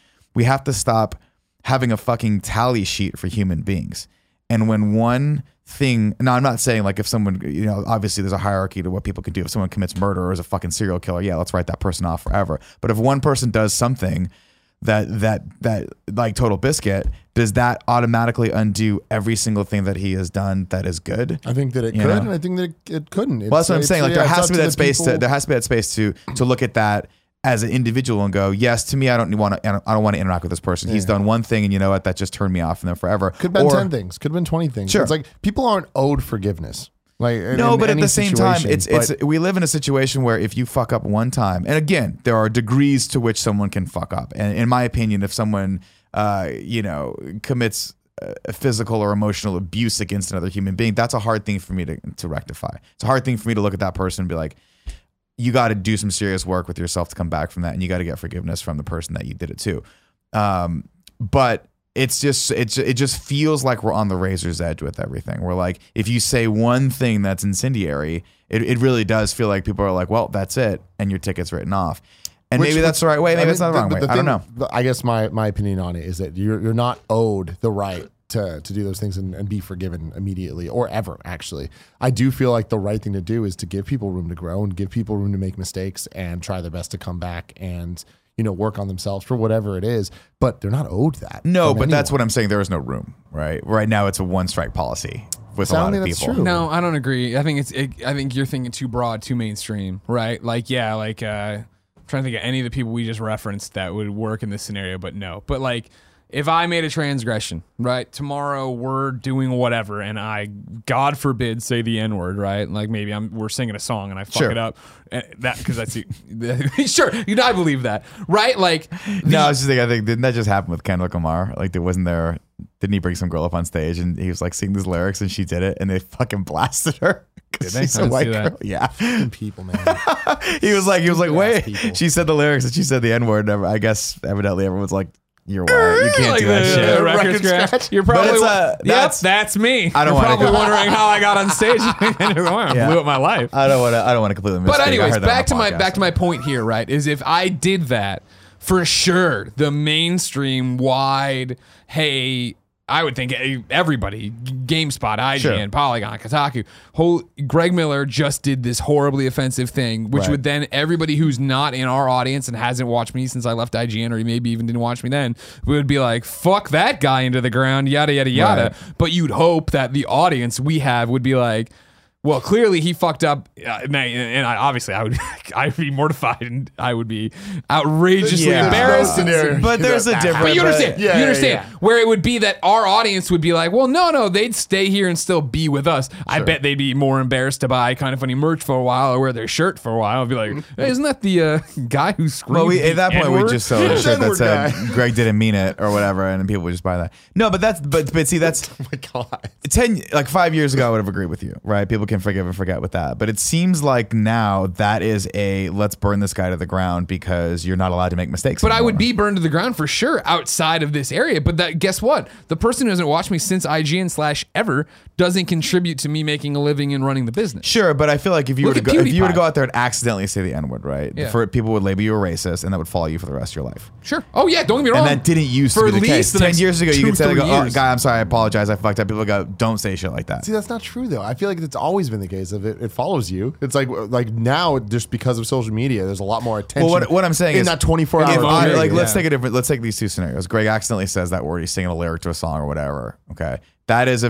having a fucking tally sheet for human beings. And when one thing, now I'm not saying like if someone, obviously there's a hierarchy to what people can do. If someone commits murder or is a fucking serial killer, yeah, let's write that person off forever. But if one person does something that like Total Biscuit, does that automatically undo every single thing that he has done that is good? I think that it could, and I think that it couldn't. Well, that's what I'm saying. Like there has to be that space to look at that as an individual and go, yes, to me, I don't want to interact with this person. He's done one thing, and you know what? That just turned me off from them forever. Could have been 10 things. Could have been 20 things. Sure. It's like people aren't owed forgiveness. Like no, but at any the same time, situation. we live in a situation where if you fuck up one time, and again, there are degrees to which someone can fuck up. And in my opinion, if someone commits physical or emotional abuse against another human being, that's a hard thing for me to rectify. It's a hard thing for me to look at that person and be like, you got to do some serious work with yourself to come back from that, and you got to get forgiveness from the person that you did it to. But it just feels like we're on the razor's edge with everything. We're like, if you say one thing that's incendiary, it really does feel like people are like, well, that's it, and your ticket's written off. And maybe that's the right way. Maybe it's not the wrong way. I don't know. I guess my opinion on it is that you're not owed the right to do those things and be forgiven immediately or ever, actually. I do feel like the right thing to do is to give people room to grow and give people room to make mistakes and try their best to come back and work on themselves for whatever it is, but they're not owed that. No, but that's what I'm saying. There is no room, right? Right now it's a one strike policy with a lot of people. True. No, I don't agree. I think I think you're thinking too broad, too mainstream, right? Like, yeah, like I'm trying to think of any of the people we just referenced that would work in this scenario, but no. But like, if I made a transgression, right? Tomorrow we're doing whatever, and I, God forbid, say the N word, right? Like maybe we're singing a song and I fuck Sure. it up. That because that's sure. I believe that, right? Like No, I was just thinking. I think didn't that just happen with Kendrick Lamar? Like there wasn't there. Didn't he bring some girl up on stage and he was like singing these lyrics and she did it and they fucking blasted her? Did they? She's I a didn't white see that. girl. Yeah. People, man. he was like, wait. people. She said the lyrics and she said the N word. I guess evidently everyone's like, you're white. You can't like do that the shit. record scratch. You're probably But it's, that's me. I don't You're wanna probably go- wondering how I got on stage. I blew up my life. I don't want to completely mistake. But I anyways, heard that on back a to my point here, right? Is if I did that, for sure, the mainstream wide, hey, I would think everybody, GameSpot, IGN, Sure. Polygon, Kotaku, Greg Miller just did this horribly offensive thing, which Right. would then everybody who's not in our audience and hasn't watched me since I left IGN, or maybe even didn't watch me then, would be like, fuck that guy into the ground, yada, yada, yada. Right. But you'd hope that the audience we have would be like, well, clearly he fucked up, and I'd be mortified, and I would be outrageously Yeah. embarrassed. No scenario. But there's a difference. But you understand, Yeah, you yeah, understand, yeah. where it would be that our audience would be like, well, no, they'd stay here and still be with us. I bet they'd be more embarrassed to buy Kind of Funny merch for a while or wear their shirt for a while. I'd be like, hey, isn't that the guy who screamed? Well, at that point, we N-word? just sold a shirt that N-word said guy. Greg didn't mean it or whatever, and then people would just buy that. No, but see, that's Oh my God. 5 years ago, I would have agreed with you, right? People can forgive and forget with that. But it seems like now that is let's burn this guy to the ground because you're not allowed to make mistakes. But I would anymore. be burned to the ground for sure outside of this area. But that, guess what? The person who hasn't watched me since IGN/ever doesn't contribute to me making a living and running the business. Sure, but I feel like if you were Look to at go, if you were to PewDiePie. go out there and accidentally say the N-word, right? Yeah. For people would label you a racist, and that would follow you for the rest of your life. Sure. Oh yeah, don't get me wrong. And that didn't used to For be the at case. least the 10 next years ago, you could say, 2-3 like, oh, years. guy, I'm sorry, I apologize, I fucked up. People go, don't say shit like that. See, that's not true though. I feel like it's always been the case of it. It follows you. It's like now, just because of social media, there's a lot more attention. Well, what I'm saying in is that 24 if hour I- period. like, let's Yeah. let's take these two scenarios. Greg accidentally says that word. He's singing a lyric to a song or whatever. Okay, that is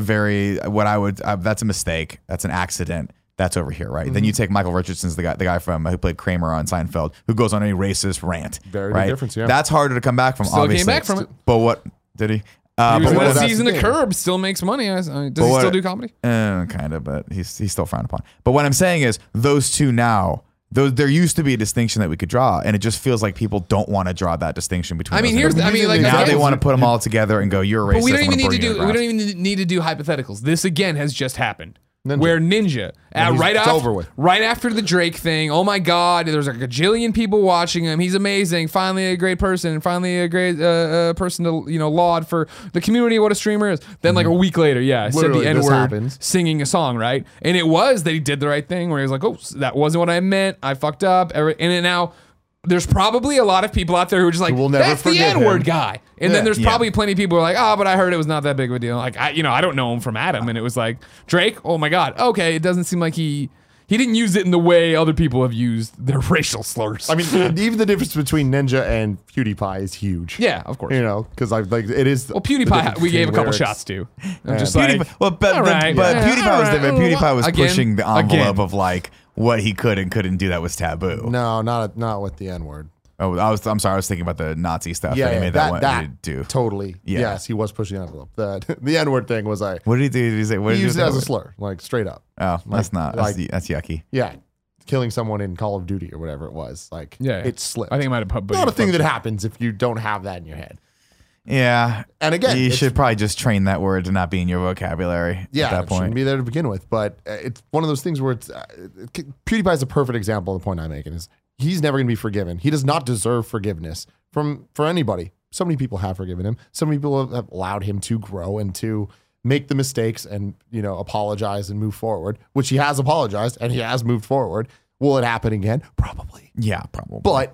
that's a mistake. That's an accident. That's over here, right? Then you take Michael Richardson's the guy from who played Kramer on Seinfeld, who goes on a racist rant. Very big right? difference, yeah. That's harder to come back from. Still came obviously. back from it. But what did he? He But was in what- a that's season the of thing. Curb, still makes money. Does he what- still do comedy? Kind of, but he's still frowned upon. But what I'm saying is, those two now, there used to be a distinction that we could draw, and it just feels like people don't want to draw that distinction between. I mean, those here's two. the, I mean, like now again, they want to put them all together and go, "You're a racist." But we don't I'm even gonna need to burn you do. to the We don't ground." even need to do hypotheticals. This again has just happened. Ninja. Where Ninja, it's over with. right after the Drake thing. Oh my God, there's like a gajillion people watching him. He's amazing. Finally, a great person, and finally a great person to laud for the community. What a streamer is. Then like a week later, said Literally, the this N-word happens. singing a song, right? And it was that he did the right thing, where he was like, "Oh, that wasn't what I meant. I fucked up." And then now. There's probably a lot of people out there who are just like, will never that's the forgive N-word him. guy. And Yeah. then there's Yeah. probably plenty of people who are like, oh, but I heard it was not that big of a deal. Like, I don't know him from Adam. And it was like, Drake, oh my God. Okay, it doesn't seem like he didn't use it in the way other people have used their racial slurs. I mean, even the difference between Ninja and PewDiePie is huge. yeah, of course. Because it is. Well, the difference PewDiePie, we gave a between couple lyrics. shots to. I'm Yeah. just PewDiePie, like, but all right, PewDiePie was all different. right. PewDiePie was Again, pushing the envelope again. of like what he could and couldn't do that was taboo. No, not with the N word. Oh, I'm sorry. I was thinking about the Nazi stuff Yeah, that he yeah, made that that do. totally. Yeah. Yes, he was pushing the envelope. The N word thing was What did he do? Did he say? What he did used it do as a with slur, like straight up. Oh, that's not. like- That's yucky. Yeah, killing someone in Call of Duty or whatever it was. Like, Yeah. it slipped. I think I might have put not a thing that happens if you don't have that in your head. Yeah. And again, you it's- should probably just train that word to not be in your vocabulary Yeah, at that it point. shouldn't be there to begin with. But it's one of those things where PewDiePie is a perfect example of the point I'm making. Is he's never going to be forgiven. He does not deserve forgiveness for anybody. So many people have forgiven him. So many people have allowed him to grow and to make the mistakes and apologize and move forward, which he has apologized and he has moved forward. Will it happen again? Probably. Yeah, probably. But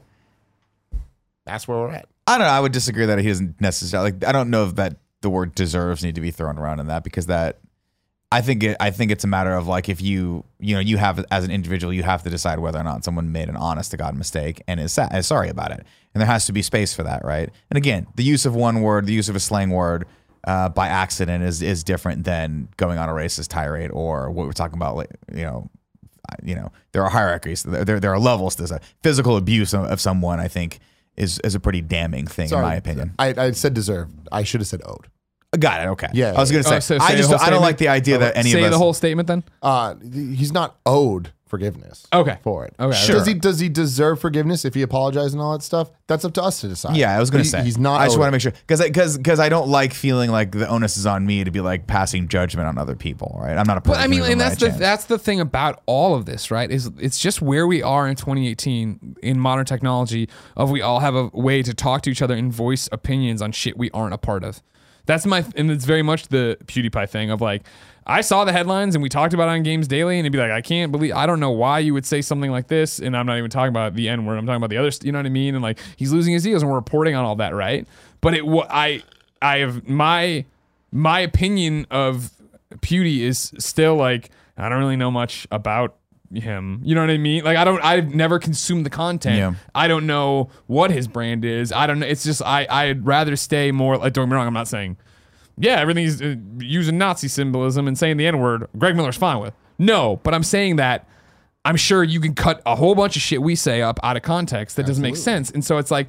that's where we're at. I don't know. I would disagree that he doesn't necessarily. Like, I don't know if that the word deserves need to be thrown around in that because that. I think it's a matter of like if you have as an individual you have to decide whether or not someone made an honest to God mistake and is sorry about it, and there has to be space for that, right? And again, the use of one word, the use of a slang word by accident is different than going on a racist tirade or what we're talking about. Like there are hierarchies, there are levels to this. Physical abuse of someone, I think, is a pretty damning thing Sorry, in my opinion. I said deserve. I should have said owed. Got it. Okay. Yeah, I was gonna say. so I say the whole don't like statement? the idea that any Say of us. the whole statement then. He's not owed forgiveness. Okay. For it. Okay. Sure. Does he deserve forgiveness if he apologized and all that stuff? That's up to us to decide. Yeah, I was gonna But say he's not. I just owed want to it. make sure because I don't like feeling like the onus is on me to be like passing judgment on other people. Right? I'm not a But person. I mean, who's and a chance. that's the thing about all of this, right? Is it's just where we are in 2018 in modern technology. Of we all have a way to talk to each other and voice opinions on shit we aren't a part of. And it's very much the PewDiePie thing of like, I saw the headlines and we talked about it on Games Daily, and it'd be like, I don't know why you would say something like this, and I'm not even talking about the N word. I'm talking about the other, you know what I mean? And like, he's losing his deals, and we're reporting on all that, right? But I have my opinion of Pewdie is still like, I don't really know much about him. You know what I mean? Like, I've never consumed the content. Yeah. I don't know what his brand is. I don't know. It's just, I'd rather stay more, like, don't get me wrong, I'm not saying, yeah, everything's using Nazi symbolism and saying the N-word, Greg Miller's fine with. No, but I'm saying that I'm sure you can cut a whole bunch of shit we say up out of context that doesn't make sense. And so it's like,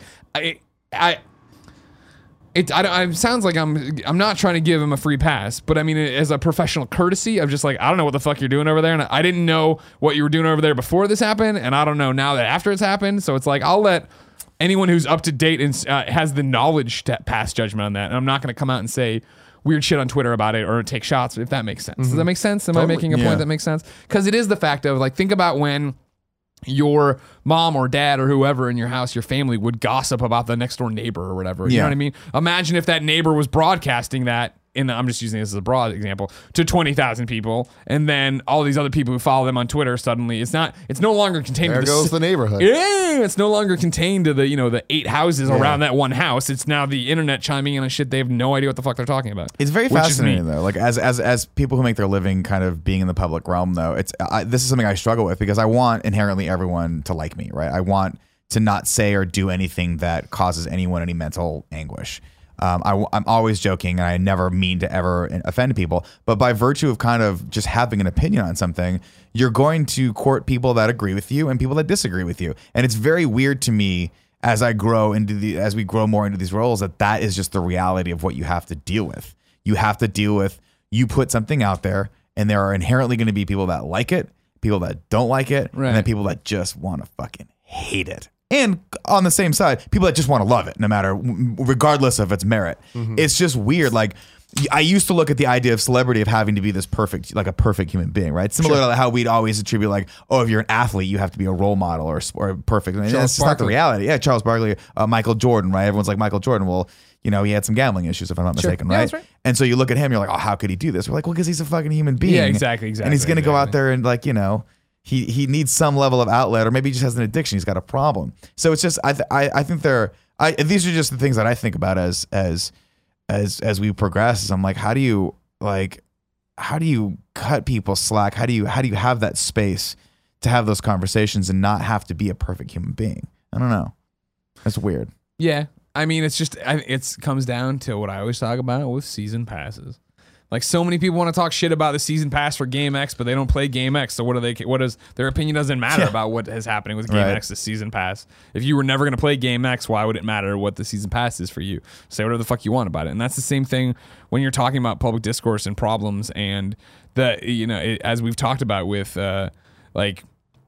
it sounds like I'm not trying to give him a free pass, but I mean, as a professional courtesy of just like, I don't know what the fuck you're doing over there, and I didn't know what you were doing over there before this happened, and I don't know now that after it's happened. So it's like, I'll let anyone who's up to date and has the knowledge to pass judgment on that, and I'm not going to come out and say weird shit on Twitter about it or take shots, if that makes sense. Does that make sense? Am I making a point that makes sense? Because it is the fact of like, think about when your mom or dad or whoever in your house, your family, would gossip about the next door neighbor or whatever. You know what I mean? Imagine if that neighbor was broadcasting that, I'm just using this as a broad example, to 20,000 people, and then all these other people who follow them on Twitter, suddenly it's no longer contained There to goes the neighborhood. Yeah, it's no longer contained to the 8 houses around that one house. It's now the internet chiming in on shit they have no idea what the fuck they're talking about. It's very Which is fascinating neat. though. Like as people who make their living kind of being in the public realm though, this is something I struggle with because I want inherently everyone to like me, right? I want to not say or do anything that causes anyone any mental anguish. I'm always joking, and I never mean to ever offend people. But by virtue of kind of just having an opinion on something, you're going to court people that agree with you and people that disagree with you. And it's very weird to me as we grow more into these roles that is just the reality of what you have to deal with. You have to deal with, you put something out there, and there are inherently going to be people that like it, people that don't like it, Right. and then people that just want to fucking hate it. And on the same side, people that just want to love it, no matter, regardless of its merit. It's just weird. Like, I used to look at the idea of celebrity of having to be this perfect, like a perfect human being, right? Similar to how we'd always attribute, like, oh, if you're an athlete, you have to be a role model or perfect. I mean, that's just not the reality. Yeah, Charles Barkley, Michael Jordan, right? Everyone's like, Michael Jordan. Well, he had some gambling issues, if I'm not mistaken, Yeah, right? that's right. And so you look at him, you're like, oh, how could he do this? We're like, well, because he's a fucking human being. Yeah, exactly. And he's going to go out there and like, he needs some level of outlet, or maybe he just has an addiction. He's got a problem. So it's just I think these are just the things that I think about as we progress. I'm like, how do you cut people slack? How do you have that space to have those conversations and not have to be a perfect human being? I don't know. That's weird. Yeah. I mean, it's just, it comes down to what I always talk about with season passes. Like, so many people want to talk shit about the season pass for Game X, but they don't play Game X. So their opinion doesn't matter about what is happening with Game X, the season pass. If you were never going to play Game X, why would it matter what the season pass is for you? Say whatever the fuck you want about it. And that's the same thing when you're talking about public discourse and problems and as we've talked about with, like,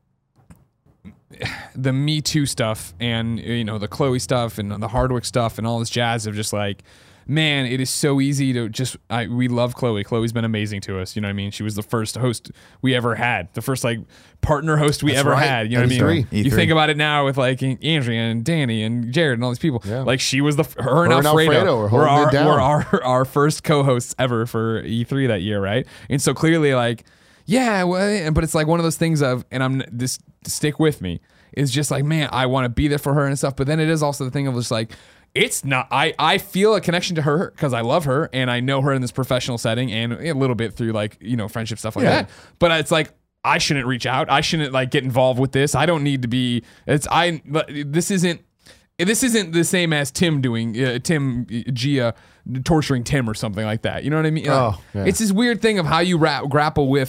the Me Too stuff and, the Chloe stuff and the Hardwick stuff and all this jazz of just like, man, it is so easy to we love Chloe. Chloe's been amazing to us. You know what I mean? She was the first host we ever had, the first like partner host we ever had. You know what I mean? E3. You think about it now with like Andrea and Danny and Jared and all these people. Yeah. Like she was her and Alfredo were holding it down. were our first co-hosts ever for E3 that year, right? And so clearly like, yeah, well, but it's like one of those things of, and I'm this stick with me, is just like, man, I want to be there for her and stuff. But then it is also the thing of just like, it's not, I feel a connection to her because I love her and I know her in this professional setting and a little bit through like, friendship stuff like that. But it's like, I shouldn't reach out. I shouldn't like get involved with this. I don't need to be, this isn't the same as Tim doing, Gia torturing Tim or something like that. You know what I mean? Oh, yeah. It's this weird thing of how you grapple with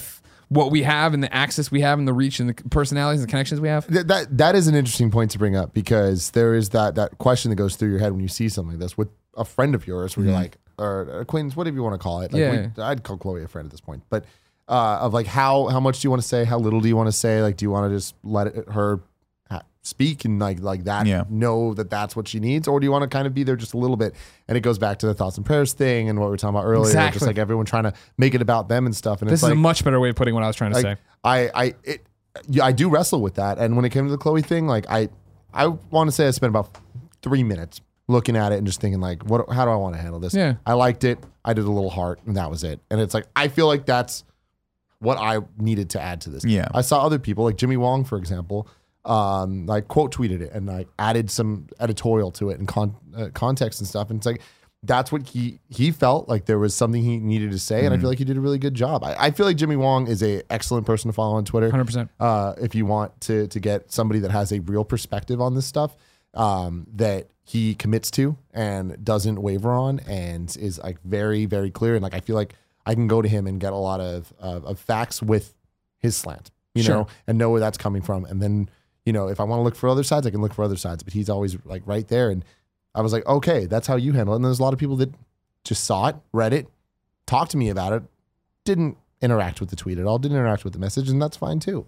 what we have and the access we have and the reach and the personalities and the connections we have. That is an interesting point to bring up, because there is that question that goes through your head when you see something like this with a friend of yours, where you're like, or acquaintance, whatever you want to call it. Like Yeah. I'd call Chloe a friend at this point, but of like how much do you want to say? How little do you want to say? Like, do you want to just let her speak and like that? Yeah. Know that that's what she needs, or do you want to kind of be there just a little bit? And it goes back to the thoughts and prayers thing and what we were talking about earlier, Exactly. just like everyone trying to make it about them and stuff. And This it's is like, a much better way of putting what I was trying to say. I do wrestle with that. And when it came to the Chloe thing, like I want to say I spent about 3 minutes looking at it and just thinking like, how do I want to handle this? Yeah. I liked it. I did a little heart and that was it. And it's like, I feel like that's what I needed to add to this. Yeah. I saw other people like Jimmy Wong, for example, like quote tweeted it and like added some editorial to it and context and stuff. And it's like, that's what he felt like there was something he needed to say. And I feel like he did a really good job. I feel like Jimmy Wong is a excellent person to follow on Twitter. 100%. If you want to get somebody that has a real perspective on this stuff, that he commits to and doesn't waver on and is like very, very clear. And like, I feel like I can go to him and get a lot of facts with his slant, you Sure. know, and know where that's coming from. And then, you know, if I want to look for other sides, I can look for other sides, but he's always like right there. And I was like, okay, that's how you handle it. And there's a lot of people that just saw it, read it, talked to me about it, didn't interact with the tweet at all, didn't interact with the message, and that's fine too.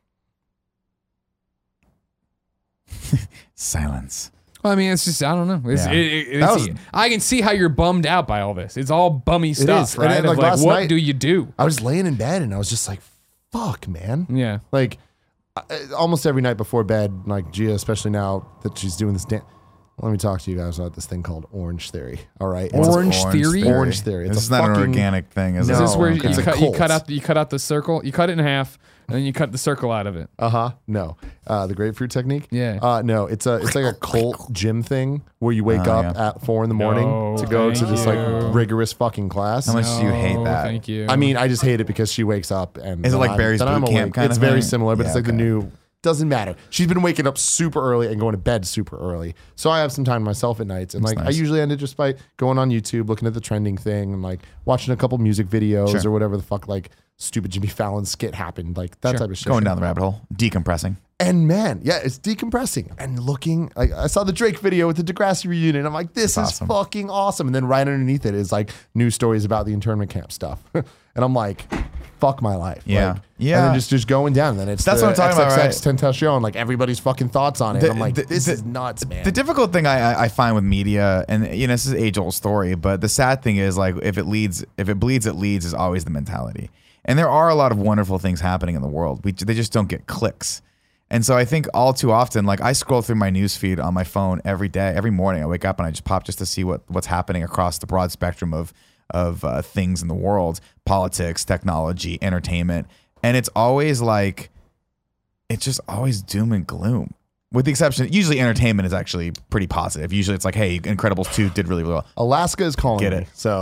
Silence. Well, I mean, it's just, I don't know. It's, Yeah. it's, I can see how you're bummed out by all this. It's all bummy stuff, is. right? And then, Of like, last what night- do you do? I was laying in bed and I was just like, fuck, man. Yeah. Like almost every night before bed, like Gia, especially now that she's doing this dance. Let me talk to you guys about this thing called Orange Theory. All right, It's a- Orange Theory? Orange Theory. It's This is a not an fucking- organic thing, is No. it? Is this where okay. It's a you cut cult. out the circle? You cut it in half, and then you cut the circle out of it. No, the grapefruit technique. Yeah. No, it's like a cult gym thing where you wake up yeah. at 4 a.m. No, to go to thank this you. like rigorous fucking class. How much do you hate No, that? Thank you. I mean, I just hate it because she wakes up and Is it then like I'm- Barry's then I'm boot camp awake. kind It's of very thing? similar, but Yeah, it's like the okay. new. Doesn't matter. She's been waking up super early and going to bed super early, so I have some time to myself at nights. And like I nice. usually end it just by going on YouTube, looking at the trending thing, and like watching a couple music videos Sure. or whatever the fuck like stupid Jimmy Fallon skit happened, like that Sure. type of shit. Going down the rabbit hole, decompressing. And man, yeah, it's decompressing and looking. Like I saw the Drake video with the Degrassi reunion. I'm like, this That's is awesome. fucking awesome. And then right underneath it is like news stories about the internment camp stuff. And I'm like, fuck my life. Yeah. Like, Yeah. And then just going down. And then it's That's the what I'm talking about, right? Tentacion, like everybody's fucking thoughts on it. The- I'm like, the- this the- is nuts, man. The difficult thing I find with media, and you know, this is an age-old story, but the sad thing is, like, if it bleeds, it leads is always the mentality. And there are a lot of wonderful things happening in the world. They just don't get clicks. And so I think all too often, like I scroll through my news feed on my phone every day, every morning. I wake up and I just pop just to see what's happening across the broad spectrum of things in the world: politics, technology, entertainment, and it's always like, it's just always doom and gloom. With the exception, usually entertainment is actually pretty positive. Usually it's like, hey, Incredibles 2 did really well. Alaska is calling Get me. it. So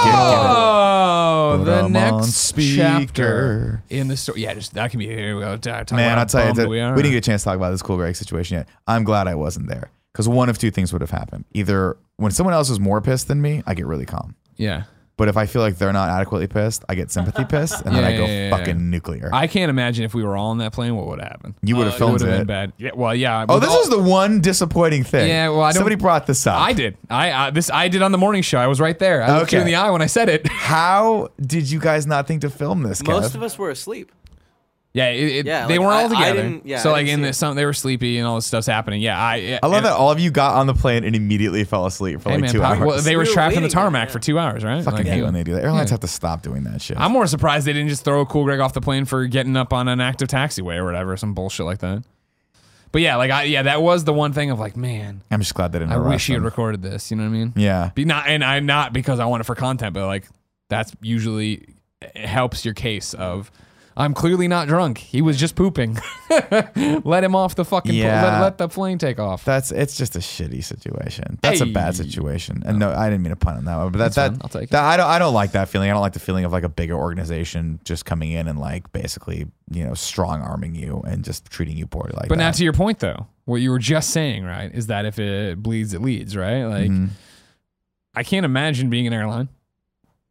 Oh, Put the 'em on next speaker. chapter in the story. Yeah, just that can be here. We go. Talk Man, about I'll tell you, how bummed we are. didn't get a chance to talk about this Cool Greg situation yet. I'm glad I wasn't there, because one of two things would have happened. Either when someone else is more pissed than me, I get really calm. Yeah. But if I feel like they're not adequately pissed, I get sympathy pissed, and then I go fucking nuclear. I can't imagine if we were all on that plane, what would happen? You would have It filmed would have been it. bad. Yeah, well, yeah. Oh, with this all- is the one disappointing thing. Yeah, well, I don't- Somebody brought this up. I did. I did on the morning show. I was right there. I looked you in Okay. the eye when I said it. How did you guys not think to film this, Kev? Most of us were asleep. Yeah, Yeah, they like, weren't all I together. didn't- yeah, so I like didn't in see the they were sleepy and all this stuff's happening. Yeah, I love that all of you got on the plane and immediately fell asleep for Hey like man, 2 hours. well, they were We were trapped in the waiting there, tarmac yeah. for 2 hours, right? fucking Like, hate you- when they do that. Airlines yeah. have to stop doing that shit. I'm more surprised they didn't just throw a Cool Greg off the plane for getting up on an active taxiway or whatever, some bullshit like that. But yeah, like that was the one thing of like, man, I'm just glad they didn't I arrest wish you had them. recorded this. You know what I mean? Yeah. Not because I want it for content, but like that's usually it helps your case of I'm clearly not drunk. He was just pooping. Let him off the fucking Yeah. let the plane take off. It's just a shitty situation. That's a Hey. bad situation. And no, I didn't mean to pun on that one, but That's that fine. I'll take it. that I don't like that feeling. I don't like the feeling of like a bigger organization just coming in and like basically, you know, strong arming you and just treating you poorly like But that. now to your point though, what you were just saying, right, is that if it bleeds, it leads, right? Like Mhm. I can't imagine being an airline.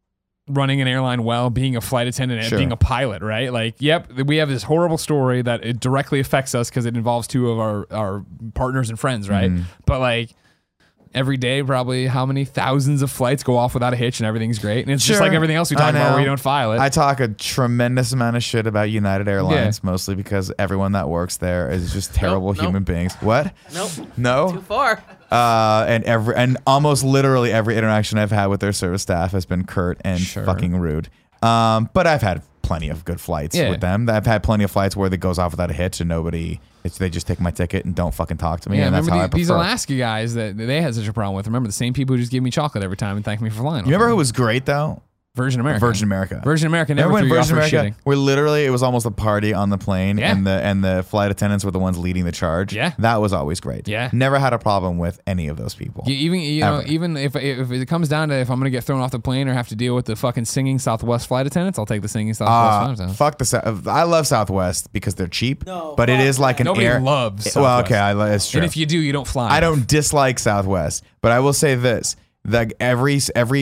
running an airline well, being a flight attendant, and Sure. being a pilot, right? Like, yep, we have this horrible story that it directly affects us because it involves two of our partners and friends, right? But like every day, probably how many thousands of flights go off without a hitch and everything's great. And it's just Sure. like everything else we talk I about know. where you don't file it. I talk a tremendous amount of shit about United Airlines, mostly because everyone that works there is just terrible Nope. human beings. What? Nope. No. Too far. And almost literally every interaction I've had with their service staff has been curt and Sure. fucking rude. But I've had plenty of good flights Yeah. with them. I've had plenty of flights where it goes off without a hitch and they just take my ticket and don't fucking talk to me. yeah, and that's remember how I these prefer. Alaska guys that they had such a problem with. Remember the same people who just give me chocolate every time and thank me for flying. You remember who was great though? Virgin America. Virgin America. Virgin America never Remember threw when you off Virgin for America, shitting. where literally it was almost a party on the plane, Yeah. and the flight attendants were the ones leading the charge. Yeah. That was always great. Yeah. Never had a problem with any of those people. Ever. Ever. Even if it comes down to if I'm gonna get thrown off the plane or have to deal with the fucking singing Southwest flight attendants, I'll take the singing Southwest flight attendants. Fuck I love Southwest because they're cheap. No, but it fuck is like an Nobody air. loves Well, Southwest. okay, it's true. And if you do, you don't fly. I don't dislike Southwest, but I will say this: that every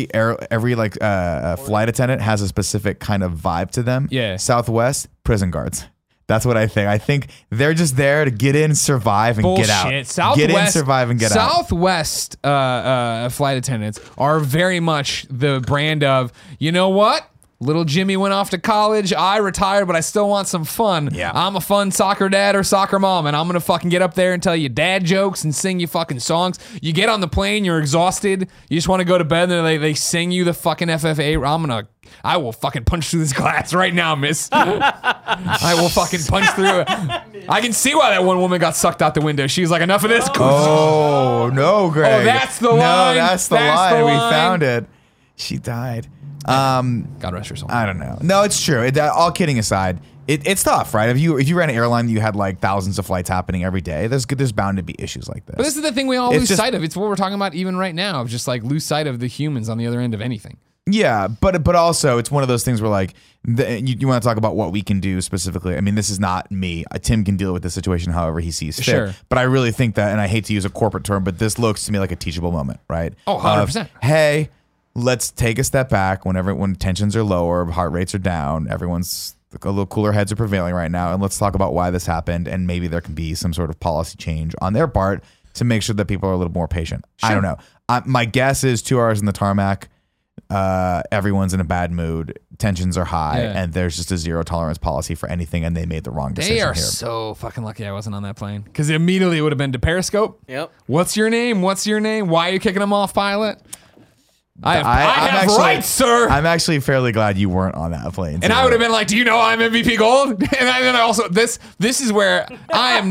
flight attendant has a specific kind of vibe to them. Yeah. Southwest prison guards. That's what I think. I think they're just there to get in, survive, and Bullshit. get out. Southwest, get in, survive, and get out. Southwest flight attendants are very much the brand of, you know what? Little Jimmy went off to college. I retired, but I still want some fun. Yeah. I'm a fun soccer dad or soccer mom, and I'm going to fucking get up there and tell you dad jokes and sing you fucking songs. You get on the plane, you're exhausted. You just want to go to bed, and they sing you the fucking FFA. I will fucking punch through this glass right now, miss. I will fucking punch through it. I can see why that one woman got sucked out the window. She was like, enough of this. Oh no, Greg! Oh, that's the No, line. that's the That's line. the We line. found it. She died. God rest her soul. I don't know. No, it's true. All kidding aside, it's tough, right? If you ran an airline and you had like thousands of flights happening every day, there's bound to be issues like this. But this is the thing we all It's lose just- sight of. It's what we're talking about even right now, of just like lose sight of the humans on the other end of anything. Yeah, but also it's one of those things where like you want to talk about what we can do specifically. I mean, this is not me. Tim can deal with the situation however he sees fit. Sure. But I really think that, and I hate to use a corporate term, but this looks to me like a teachable moment, right? Oh, 100%. Of, hey, let's take a step back when tensions are lower, heart rates are down, everyone's a little cooler heads are prevailing right now, and let's talk about why this happened, and maybe there can be some sort of policy change on their part to make sure that people are a little more patient. I don't know. My guess is 2 hours in the tarmac, everyone's in a bad mood, tensions are high, Yeah. and there's just a zero tolerance policy for anything, and they made the wrong decision They are here. so fucking lucky I wasn't on that plane. Because immediately it would have been to Periscope. Yep. What's your name? What's your name? Why are you kicking them off, pilot? I I'm have actually- rights, sir. I'm actually fairly glad you weren't on that plane. And I would have been like, "Do you know I'm MVP Gold?" And then I also this is where I am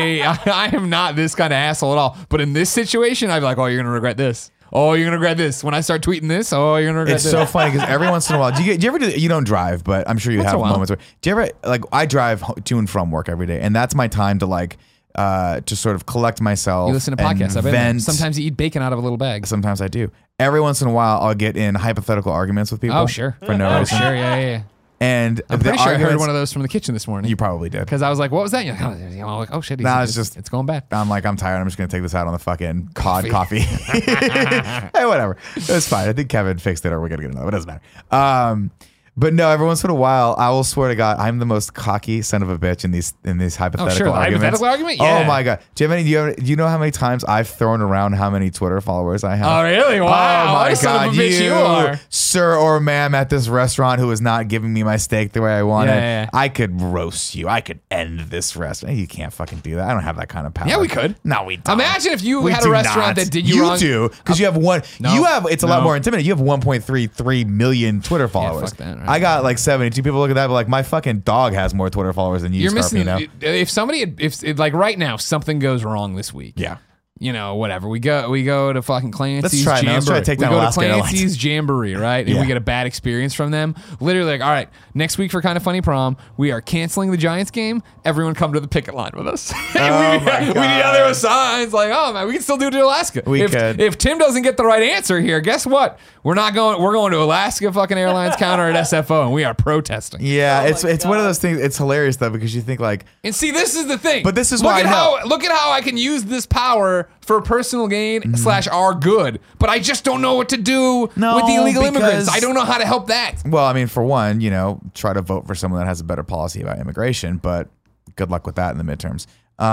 not this kind of asshole at all. But in this situation, I'd be like, "Oh, you're gonna regret this. Oh, you're gonna regret this. When I start tweeting this, oh, you're gonna regret It's this." so funny because every once in a while, do you ever do? You don't drive, but I'm sure you Once in have a while. moments where. Do you ever like? I drive to and from work every day, and that's my time to like to sort of collect myself. You listen to and podcasts. I've been there. vent. Sometimes you eat bacon out of a little bag. Sometimes I do. Every once in a while, I'll get in hypothetical arguments with people. Oh, sure. For no Oh, reason. sure. Yeah. And I'm the pretty sure I heard arguments- one of those from the kitchen this morning. You probably did. Because I was like, "What was that?" You're like, "Oh shit!" Nah, it's going bad. I'm like, I'm tired. I'm just gonna take this out on the fucking pod coffee. Hey, whatever. It's fine. I think Kevin fixed it, or we're gonna get another. It doesn't matter. But no, every once in a while, I will swear to God, I'm the most cocky son of a bitch in these hypothetical sure, the arguments. hypothetical argument? Oh Yeah. my God. Do you know how many times I've thrown around how many Twitter followers I have? Oh really? Wow! Oh my What a son God, of a bitch you are. sir or ma'am at this restaurant who is not giving me my steak the way I wanted. Yeah. I could roast you. I could end this restaurant. You can't fucking do that. I don't have that kind of power. Yeah, we could. No, we don't. Imagine if you We had a do restaurant not. that did you wrong. do because you have one. No. You have. It's a lot No. more intimidating. You have 1.33 million Twitter followers. fuck that, right. I got like 72 people look at that, but like my fucking dog has more Twitter followers than you. You're missing. Scarpino. If like right now something goes wrong this week. Yeah. You know, whatever. We go to fucking Clancy's try it, man. Jamboree. Let's try to take down we go Alaska to Airlines. Clancy's Jamboree, right? And Yeah. we get a bad experience from them. Literally, like, all right, next week for Kind of Funny Prom, we are canceling the Giants game. Everyone come to the picket line with us. Oh we my need God. other signs like, oh man, we can still do it to Alaska. We if, could. If Tim doesn't get the right answer here, guess what? We're going to Alaska fucking Airlines counter at SFO, and we are protesting. Yeah, Oh it's my one of God. those things. It's hilarious though because you think like And see, this is the thing. But this is look why at I know- look at how I can use this power for personal gain / are good, but I just don't know what to do No, with the illegal immigrants. because- I don't know how to help that. Well, I mean, for one, try to vote for someone that has a better policy about immigration, but good luck with that in the midterms.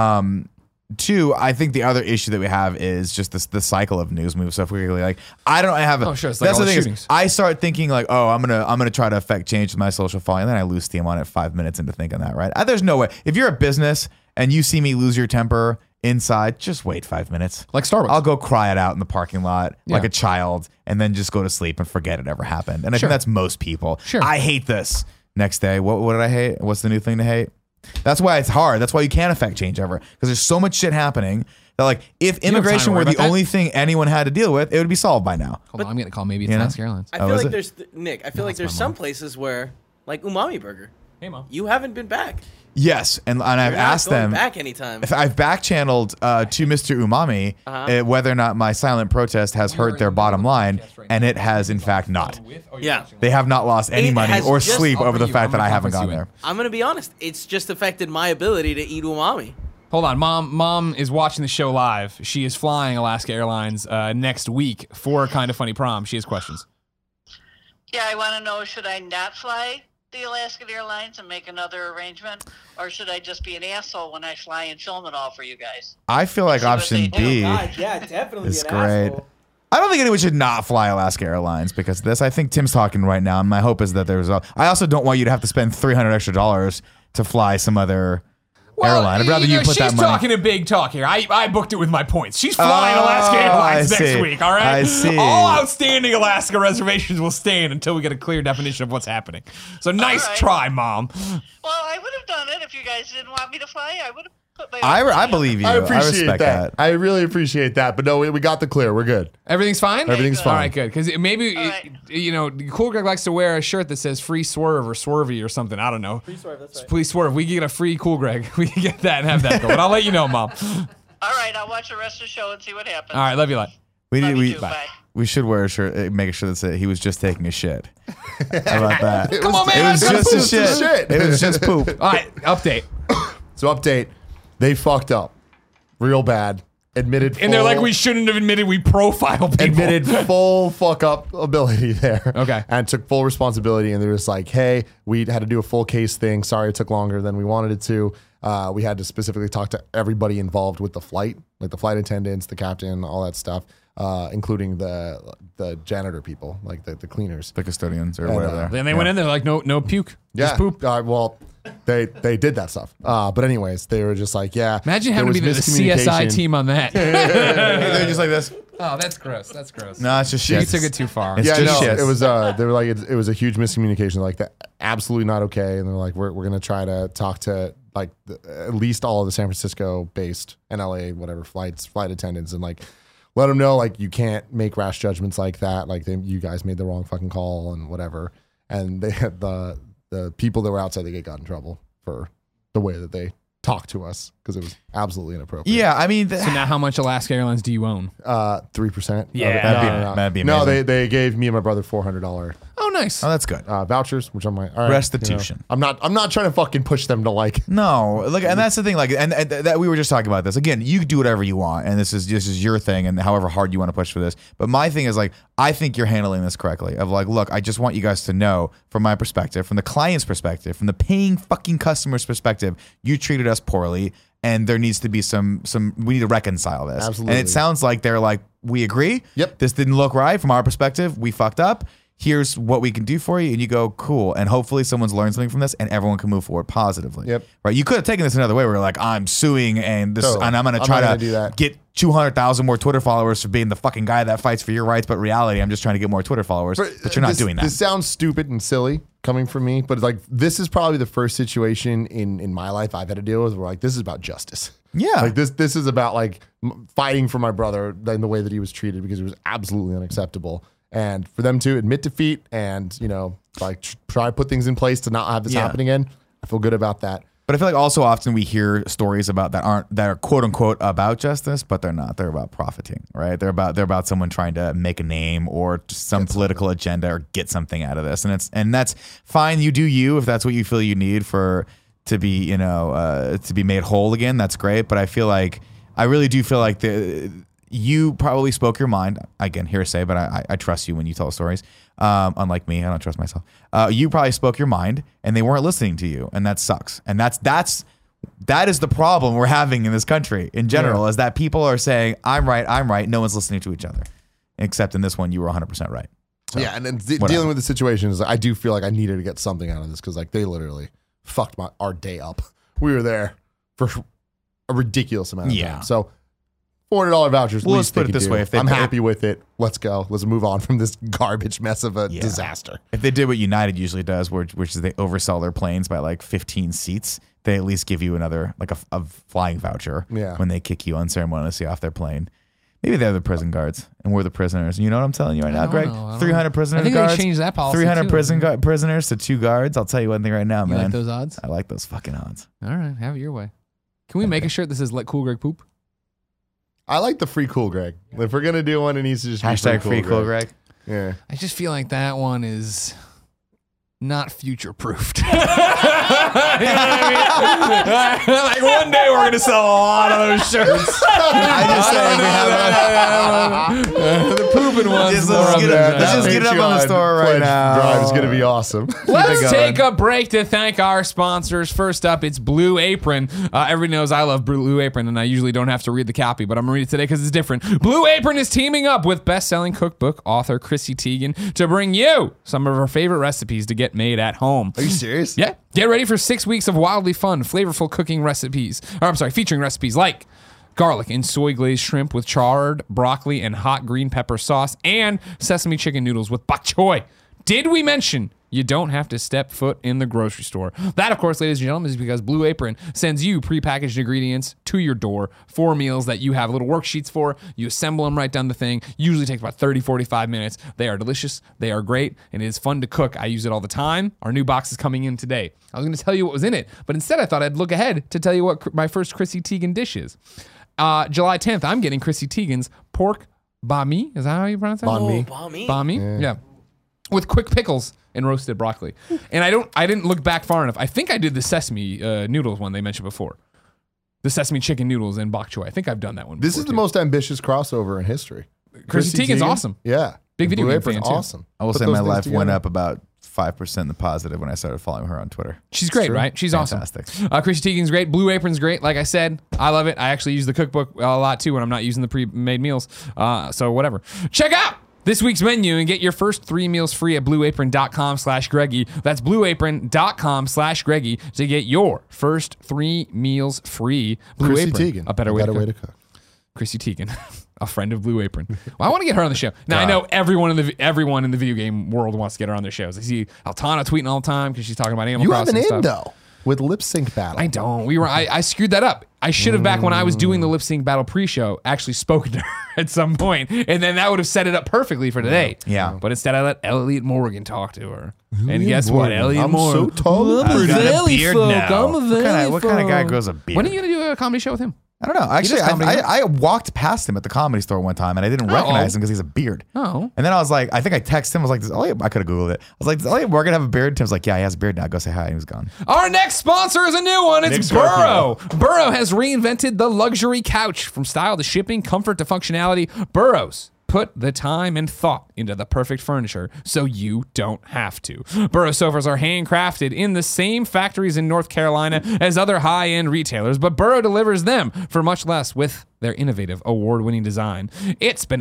Two, I think the other issue that we have is just the cycle of news moves so quickly. Like, I have. Oh, sure, it's like That's all the the thing. shootings. I start thinking like, oh, I'm gonna try to affect change with my social following, and then I lose steam on it 5 minutes into thinking that. Right? There's no way. If you're a business and you see me lose your temper inside, just wait 5 minutes. Like Starbucks. I'll go cry it out in the parking lot like Yeah. a child, and then just go to sleep and forget it ever happened. And I Sure. think that's most people. Sure. I hate this. Next day, what did I hate? What's the new thing to hate? That's why it's hard. That's why you can't affect change ever, because there's so much shit happening that, like, if have time immigration to worry were the about that? only thing anyone had to deal with, it would be solved by now. Hold on, I'm getting a call. Maybe it's You know? Alaska Airlines. I Oh, feel is like it? there's Nick. I feel like there's it's my some mom. places where, like Umami Burger, Hey, Mom. you haven't been back. Yes, and I've You're not asked going them. back anytime. If I've back channeled to Mr. Umami whether or not my silent protest has hurt their bottom line, and it has in fact not. Yeah. They have not lost any It money has or just- sleep I'll over the bring you- fact I'm that gonna I haven't conference gone you in. there. I'm gonna be honest. It's just affected my ability to eat umami. Hold on, Mom is watching the show live. She is flying Alaska Airlines next week for Kind of Funny Prom. She has questions. Yeah, I want to know, should I not fly the Alaskan Airlines and make another arrangement? Or should I just be an asshole when I fly and film it all for you guys? I feel like See what option they do. B yeah, definitely. is great. I don't think anyone should not fly Alaska Airlines because of this. I think Tim's talking right now, and my hope is that there's I also don't want you to have to spend $300 extra to fly some other airline. I'd rather you put she's that money. talking a big talk here. I booked it with my points. She's flying Alaska Airlines I next see. week, all right? I see. All outstanding Alaska reservations will stand until we get a clear definition of what's happening. So nice right. try, Mom. Well, I would have done it if you guys didn't want me to fly. I would have put my I own money believe you. I appreciate respect that. I really appreciate that. But no, we got the clear. We're good. Everything's fine? Everything's good. fine. All right, good. Because maybe, All right. Cool Greg likes to wear a shirt that says free swerve or swervy or something. I don't know. Free swerve, that's right. Please swerve. We can get a free Cool Greg. We can get that and have that go. But I'll let you know, Mom. All right, I'll watch the rest of the show and see what happens. All right, love you a lot. We Love need, you we, too. Bye. we should wear a shirt, make sure that says he was just taking a shit. How about that? Come on, man. It was I gotta just a poop. shit. shit. It was just poop. All right, update. So update. They fucked up. Real bad. Admitted. And they're like, full- we shouldn't have admitted we profile people. admitted full fuck up ability there. Okay. And took full responsibility. And they were just like, hey, we had to do a full case thing. Sorry it took longer than we wanted it to. We had to specifically talk to everybody involved with the flight, like the flight attendants, the captain, all that stuff, including the janitor people, like the cleaners. The custodians or And, whatever. Then they went in there like, no puke. Yeah. Just poop. Well, they did that stuff. But anyways, they were just like, yeah. Imagine there having to be was the CSI miscommunication. team on that. They're just like this. Oh, that's gross. That's gross. No, it's just You shit. took it too far. It's Yeah, just no, shit. it was. They were like, it was a huge miscommunication. Like that, absolutely not okay. And they're like, we're gonna try to talk to like at least all of the San Francisco based and LA whatever flight attendants and like let them know like you can't make rash judgments like that. Like you guys made the wrong fucking call and whatever. And they had the people that were outside the gate got in trouble for the way that they talked to us because it was absolutely inappropriate. Yeah, I mean, So now how much Alaska Airlines do you own? 3%. Yeah. that'd be No, amazing. they gave me and my brother $400 Oh, nice. Oh, that's good. vouchers, which I'm like, all right, Restitution. I'm not trying to fucking push them to like. No, look, and that's the thing. Like, and that we were just talking about this again. You do whatever you want, and this is your thing, and however hard you want to push for this. But my thing is like, I think you're handling this correctly. Of like, look, I just want you guys to know, from my perspective, from the client's perspective, from the paying fucking customer's perspective, you treated us poorly, and there needs to be some. We need to reconcile this. Absolutely. And it sounds like they're like, we agree. Yep. This didn't look right from our perspective. We fucked up. Here's what we can do for you, and you go, cool. And hopefully someone's learned something from this, and everyone can move forward positively. Yep. Right. You could have taken this another way, where you're like, I'm suing, and this, Totally. and I'm going to I'm try not gonna to do that. get 200,000 more Twitter followers for being the fucking guy that fights for your rights. But reality, I'm just trying to get more Twitter followers. But you're not doing that. This sounds stupid and silly coming from me, but like this is probably the first situation in my life I've had to deal with where like this is about justice. Yeah. Like this is about like fighting for my brother in the way that he was treated because it was absolutely unacceptable. And for them to admit defeat and, like try to put things in place to not have this Yeah. happen again, I feel good about that. But I feel like also often we hear stories about that are quote unquote about justice, but they're not. They're about profiting, right? They're about someone trying to make a name or just some political agenda or get something out of this, and that's fine. You do you if that's what you feel you need to be made whole again. That's great. But I feel like I really do feel like you probably spoke your mind. Again, hearsay, but I trust you when you tell stories. Unlike me, I don't trust myself. You probably spoke your mind, and they weren't listening to you, and that sucks. And that is the problem we're having in this country in general, is that people are saying, I'm right. No one's listening to each other. Except in this one, you were 100% right. So, and then dealing with the situation is, I do feel like I needed to get something out of this because like they literally fucked our day up. We were there for a ridiculous amount of time. So $400 vouchers. Well, let's put it this way: if I'm happy with it, let's go. Let's move on from this garbage mess of a disaster. If they did what United usually does, which is they oversell their planes by like 15 seats, they at least give you another like a flying voucher when they kick you unceremoniously off their plane. Maybe they're the prison guards and we're the prisoners. You know what I'm telling you right now, Greg? 300 prisoners. I think guards, they changed that policy. 300 prisoners to 2 guards. I'll tell you one thing right now, man. You like those odds? I like those fucking odds. All right, have it your way. Can we make a shirt that says "Let Cool Greg Poop"? I like the free cool Greg. If we're gonna do one, it needs to just Hashtag be free cool Greg. Yeah. I just feel like that one is not future proofed. Like one day we're gonna sell a lot of those shirts. I just say we have the pooping ones. Let's just get it up on the store right now. Drive is gonna be awesome. Let's take a break to thank our sponsors. First up, it's Blue Apron. Everybody knows I love Blue Apron, and I usually don't have to read the copy, but I'm going to read it today because it's different. Blue Apron is teaming up with best-selling cookbook author Chrissy Teigen to bring you some of her favorite recipes to get made at home. Are you serious? Yeah. Get ready for 6 weeks of wildly fun, flavorful cooking recipes. Featuring recipes like garlic and soy glazed shrimp with charred broccoli and hot green pepper sauce, and sesame chicken noodles with bok choy. Did we mention you don't have to step foot in the grocery store? That, of course, ladies and gentlemen, is because Blue Apron sends you prepackaged ingredients to your door for meals that you have little worksheets for. You assemble them right down the thing. Usually takes about 30, 45 minutes. They are delicious. They are great. And it is fun to cook. I use it all the time. Our new box is coming in today. I was going to tell you what was in it, but instead I thought I'd look ahead to tell you what my first Chrissy Teigen dish is. July 10th, I'm getting Chrissy Teigen's pork banh mi. Is that how you pronounce that? Banh mi. Banh mi? Yeah. With quick pickles and roasted broccoli. And I didn't look back far enough. I think I did the sesame noodles one they mentioned before. The sesame chicken noodles and bok choy. I think I've done that one before. This is the most ambitious crossover in history. Chrissy Teigen's awesome. Yeah. Big video Blue game Apron's fan, too. awesome. I will Put say those my things life went together. up about 5% in the positive when I started following her on Twitter. She's great, right? She's Fantastic. awesome. Chrissy Teigen's great. Blue Apron's great. Like I said, I love it. I actually use the cookbook a lot too when I'm not using the pre-made meals. So whatever. Check out this week's menu and get your first 3 meals free at blueapron.com/Greggy. That's blueapron.com/Greggy to get your first 3 meals free. Blue Chrissy Apron, Teigen. a better way to cook. Chrissy Teigen, a friend of Blue Apron. Well, I want to get her on the show. Now, I know everyone in the video game world wants to get her on their shows. I see Altana tweeting all the time because she's talking about Animal You have Crossing an stuff. in though with lip sync battle. I don't. I screwed that up. I should have, back when I was doing the lip sync battle pre-show, actually spoken to her at some point, and then that would have set it up perfectly for today. Yeah. But instead, I let Elliot Morgan talk to her. And guess what? Elliot I'm Morgan. so tall. I've got a Valley beard folk. now. I'm a Valley What kind of guy folk. grows a beard? When are you going to do a comedy show with him? I don't know. Actually, does comedy, I walked past him at the Comedy Store one time, and I didn't recognize him because he's a beard. Oh. And then I was like, I think I texted him. I was like, I could have Googled it. I was like, does Elliot Morgan have a beard? Tim's like, yeah, he has a beard now. Go say hi. And he was gone. Our next sponsor is a new one. It's Nick Burrow. Burrow has reinvented the luxury couch. From style to shipping, comfort to functionality, Burrow's put the time and thought into the perfect furniture so you don't have to. Burrow sofas are handcrafted in the same factories in North Carolina as other high-end retailers, but Burrow delivers them for much less with their innovative, award-winning design. It's been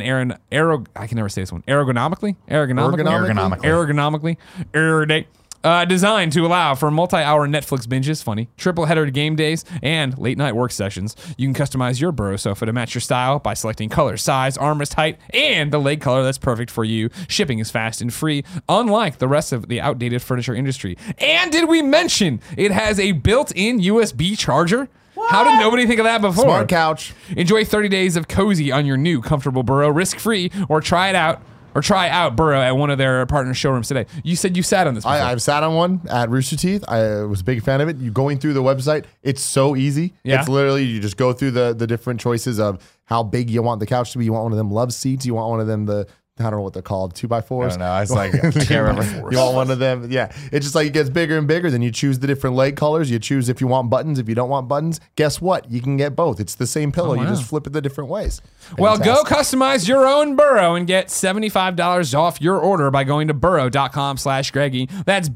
designed to allow for multi-hour Netflix binges, funny, triple-header game days, and late-night work sessions. You can customize your Burrow sofa to match your style by selecting color, size, armrest height, and the leg color that's perfect for you. Shipping is fast and free, unlike the rest of the outdated furniture industry. And did we mention it has a built-in USB charger? How did nobody think of that before? Smart couch. Enjoy 30 days of cozy on your new comfortable Burrow, risk-free, or try out Burrow at one of their partner showrooms today. You said you sat on this before. I've sat on one at Rooster Teeth. I was a big fan of it. You going through the website, it's so easy. Yeah. It's literally, you just go through the different choices of how big you want the couch to be. You want one of them love seats. You want one of them, the I don't know what they're called, 2x4s. I don't know. I was like, I can't remember. You want one of them? Yeah. It's just like it gets bigger and bigger. Then you choose the different leg colors. You choose if you want buttons. If you don't want buttons, guess what? You can get both. It's the same pillow. wow. You just flip it the different ways. Well, go Fantastic. customize your own burrow and get $75 off your order by going to burrow.com/Greggy. That's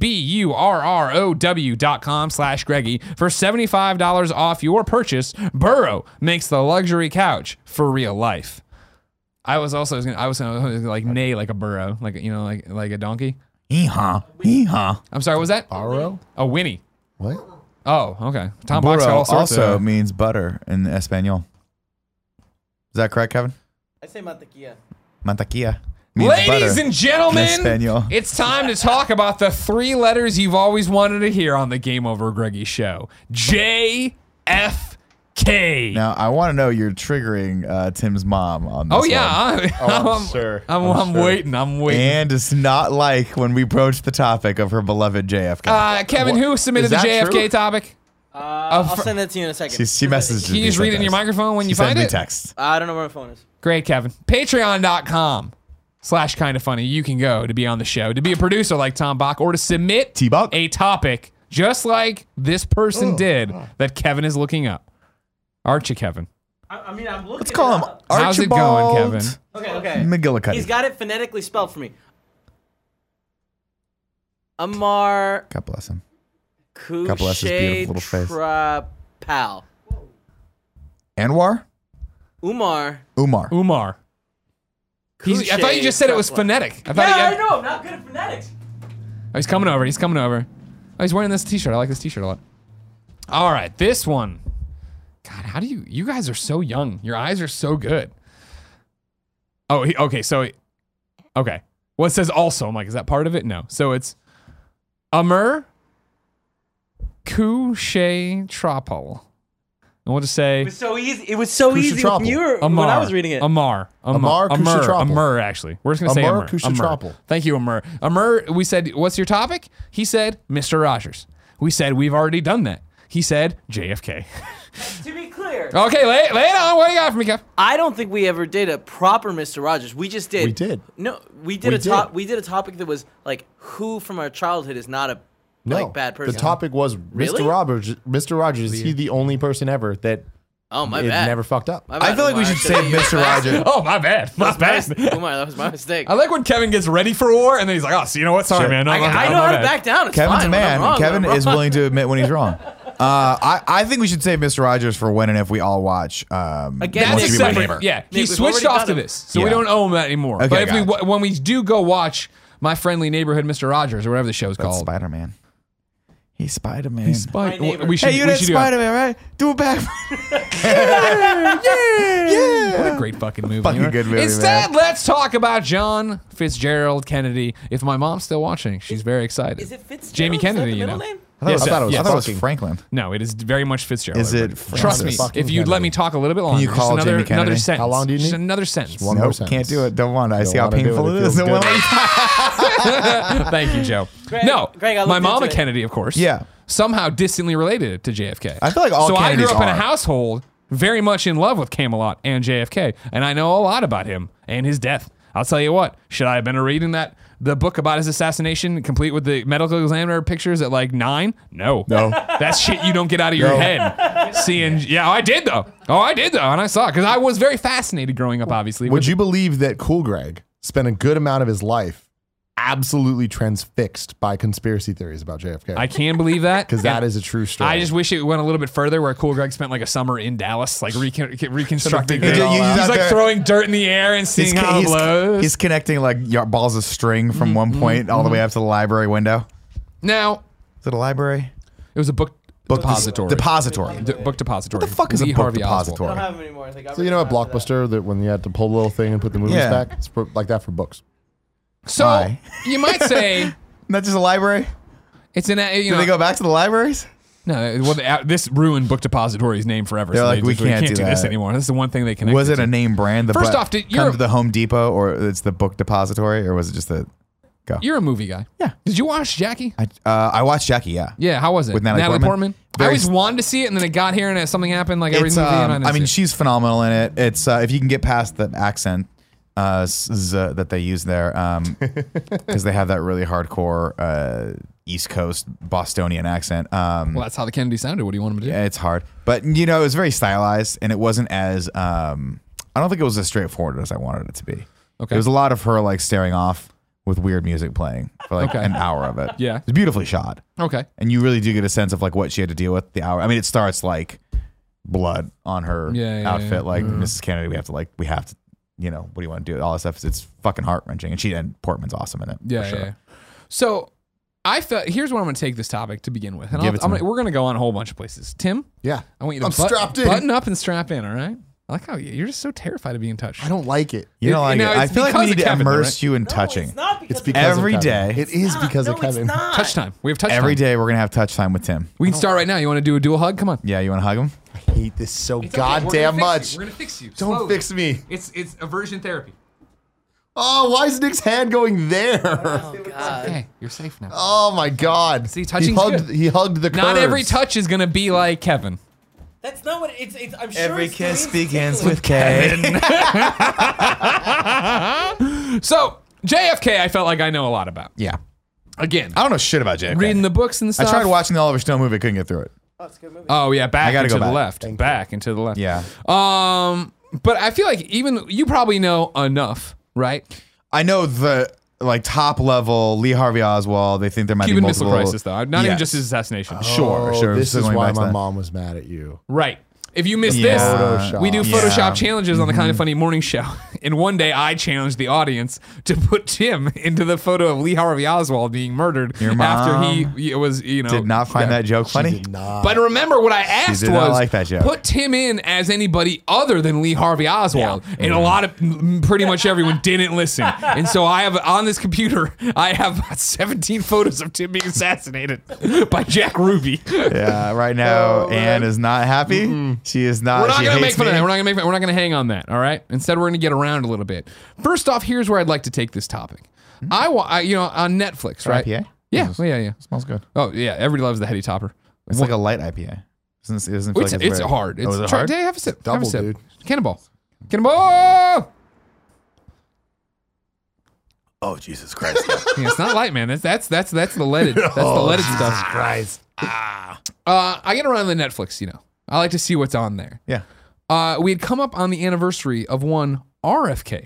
BURROW.com/Greggy for $75 off your purchase. Burrow makes the luxury couch for real life. I was gonna like neigh like a burro, like like a donkey. Hee-haw. Hee-haw. I'm sorry, what was that? Burrow? A whinny. What? Oh, okay. Tom Box got Burro all sorts also of. means butter in Espanol. Is that correct, Kevin? I say mantequilla. Mantequilla. Means Ladies butter and gentlemen, in Espanol. it's time to talk about the 3 letters you've always wanted to hear on the Game Over Greggy show. JFK. Now, I want to know you're triggering Tim's mom on this Oh yeah, one. I'm sure. I'm sure. waiting. I'm waiting. And does not like when we broach the topic of her beloved JFK. Kevin, who submitted the Is that JFK true? topic? I'll send that to you in a second. she messages Can you just read it in your microphone when you find me it? text. I don't know where my phone is. Great, Kevin. Patreon.com/kindafunny. You can go to be on the show, to be a producer like Tom Bach, or to submit T-Bach. a topic just like this person did that Kevin is looking up. Aren't you, Kevin? I mean, I'm looking. Let's call him Archibald. How's it going, Kevin? Okay. McGillicuddy. He's got it phonetically spelled for me. Amar God bless him. God bless his beautiful little face. Trapal. Anwar? Umar. Umar. Umar. I thought you just said it was phonetic. I thought I know. I'm not good at phonetics. Oh, he's coming over. He's coming over. Oh, he's wearing this t-shirt. I like this t-shirt a lot. All right, this one. God, how do you guys are so young. Your eyes are so good. Oh, okay. Okay. Well, it says also. I'm like, is that part of it? No. So it's Amr Kushe Tropol. And we'll just say It was so easy. It was so easy Kushatropol. when you were Amar. when I was reading it. Amar Kushatropol. Amr, actually. We're just going to say Amar Amr. Kushatropol. Thank you, Amr. Amr, we said, what's your topic? He said, Mr. Rogers. We said, we've already done that. He said, JFK. To be clear, Okay, lay it on. What do you got for me, Kev? I don't think we ever did a proper Mr. Rogers. We just did. We did. No, we did We We did a topic that was like, who from our childhood is not a No, bad person. the topic was Really? Mr. Rogers. Mr. Rogers, is he the only person ever that Oh my it bad. never fucked up? My bad, I feel like we Umar. should say Mr. Rogers. Oh, my bad. My bad. Umar, that was my mistake. I like when Kevin gets ready for war and then he's like, oh, so you know what? Sorry, Sure. man. No, I know my how to bad. back down. It's Kevin's fine. a When I'm man. wrong, Kevin I'm is wrong. willing to admit when he's wrong. I think we should say Mr. Rogers for when and if we all watch. Again, Wants That's to a Nick, Be My separate. Neighbor. Yeah, he Nick, we've switched already off done to it. this, so we Yeah. don't owe him that anymore. Okay, but if got when we do go watch My Friendly Neighborhood Mr. Rogers or whatever the show's That's called. Spider-Man. He's Spider-Man. My neighbor. We should, Hey, you we did should do a- Spider-Man, right? Do it back. What a great fucking movie. Fucking good movie, Instead, man. let's talk about John Fitzgerald Kennedy. If my mom's still watching, she's very excited. Is it Fitzgerald? Jamie Is that Kennedy, the you middle know. name? Yes, I thought it was yes. I thought it was fucking- Franklin. No, it is very much Fitzgerald. Is it everybody. Trust me, Fucking if you'd let Kennedy. me talk a little bit longer, you just call another, Jamie Kennedy? another sentence. How long do you Just need? another sentence. One more Nope, sentence. can't do it. Don't want to. I see how wanna do painful it. it It is. feels good. Thank you, Joe. Greg, no, Greg, I my looked mama into it. Kennedy, of course. Yeah. Somehow distantly related to JFK. I feel like all so Kennedys I grew up in a are. household very much in love with Camelot and JFK, and I know a lot about him and his death. I'll tell you what. Should I have been reading the book about his assassination, complete with the medical examiner pictures at like 9? No. That's shit you don't get out of your head. Seeing, I did though. And I saw it because I was very fascinated growing up, obviously. Would with- you believe that Cool Greg spent a good amount of his life absolutely transfixed by conspiracy theories about JFK? I can believe that Because that is a true story. I just wish it went a little bit further where Cool Greg spent like a summer in Dallas, like reconstructing figured it. it all out. He's out like there. throwing dirt in the air and seeing how it blows. He's connecting like balls of string from one point all the way up to the library window. Now, Is it a library? it was a book depository. Depository. Book depository. What the fuck is a Lee book Harvey depository? I Oswald. don't have them anymore. I think I So you know at already got to Blockbuster that when you had to pull the little thing and put the movies Yeah. back, it's like that for books. So Why? you might say Not just a library? it's an Do they go back to the libraries? no. Well, this ruined Book Depository's name forever. They're so like, they we just really can't do this that. anymore. This is the one thing they connected. Was it to. a name brand? First off, come you're- to the Home Depot or it's the Book Depository or was it just the go? You're a movie guy. Yeah. Did you watch Jackie? I watched Jackie. Yeah. Yeah. How was it? With Natalie Portman? I Very always s- wanted to see it, and then it got here, and something happened. Like every It's, movie. And I I mean, didn't see it. she's phenomenal in it. It's if you can get past the accent, that they use there because they have that really hardcore East Coast Bostonian accent. Well, that's how the Kennedy sounded. What do you want him to do? Yeah, it's hard, but it was very stylized, and it wasn't as I don't think it was as straightforward as I wanted it to be. Okay. There was a lot of her like staring off with weird music playing for like an hour of it. Yeah. It's beautifully shot. Okay. And you really do get a sense of like what she had to deal with the hour. I mean, it starts like blood on her outfit. Like Mrs. Kennedy, we have to, what do you want to do? All this stuff. It's fucking heart wrenching. And Portman's awesome in it. Yeah, for sure. yeah. So I felt, here's where I'm going to take this topic to begin with. And Give it to me. we're going to go on a whole bunch of places. Tim, Yeah. I want you to I'm strapped in. button up and strap in, all right? I like how you're just so terrified of being touched. I don't like it. You don't like No, it. I it's feel like because we of need to Kevin, though, immerse right? you in No, touching. it's not because It's of because Kevin. Every of Kevin. day. It is because of No, Kevin. It's not. Touch time. We have touch Every time. day we're going to have touch time with Tim. We can start right now. You want to do a dual hug? Come on. Yeah, you want to hug him? I hate this so goddamn much. We're going to fix you. Don't fix me. It's aversion therapy. Oh, why is Nick's hand going there? Oh, God. Okay, you're safe now. Oh my God. See, touching's good. He hugged the curves. Not every touch is going to be like Kevin. That's not what it's. I'm sure Every it's kiss Kareem's begins tickling. with K. So, JFK, I felt like I know a lot about. Yeah. Again, I don't know shit about JFK. reading the books and I stuff. tried watching the Oliver Stone movie. I couldn't get through it. Oh, it's a good movie. Oh, yeah, back I gotta and to go the back. left. Back and to the left. Yeah. But I feel like even you probably know enough, right? I know the top level Lee Harvey Oswald. They think there might Cuban be Missile multiple. Crisis, though. Not even Yes. just his assassination. Sure. This So is going why back to my that. mom was mad at you. Right. If you missed Yeah. this, Photoshop. we do Yeah. Photoshop challenges on the Kind of Funny morning show. And one day I challenged the audience to put Tim into the photo of Lee Harvey Oswald being murdered Your after mom he was, Did not find that joke funny. Did not. But remember what I asked did not was like that joke. put Tim in as anybody other than Lee Harvey Oswald. And a lot of pretty much everyone didn't listen. And so I have on this computer, I have about 17 photos of Tim being assassinated by Jack Ruby. Yeah. Right now, Anne is not happy. She is not. We're not she going to make hates fun of me. that. We're not going to hang on that. All right. Instead, we're going to get around a little bit. First off, here's where I'd like to take this topic. I on Netflix, right? IPA? Yeah. Well, yeah. Smells good. Oh, yeah. Everybody loves the heady topper. It's like a light IPA. It doesn't feel It's, like it's very- hard. It's is it hard? Have a sip. Have a double, sip. dude. Cannonball. Cannonball. Oh Jesus Christ! Yeah, it's not light, man. That's the leaded. That's the leaded stuff. Christ. I get around the Netflix. I like to see what's on there. Yeah. We had come up on the anniversary of one RFK,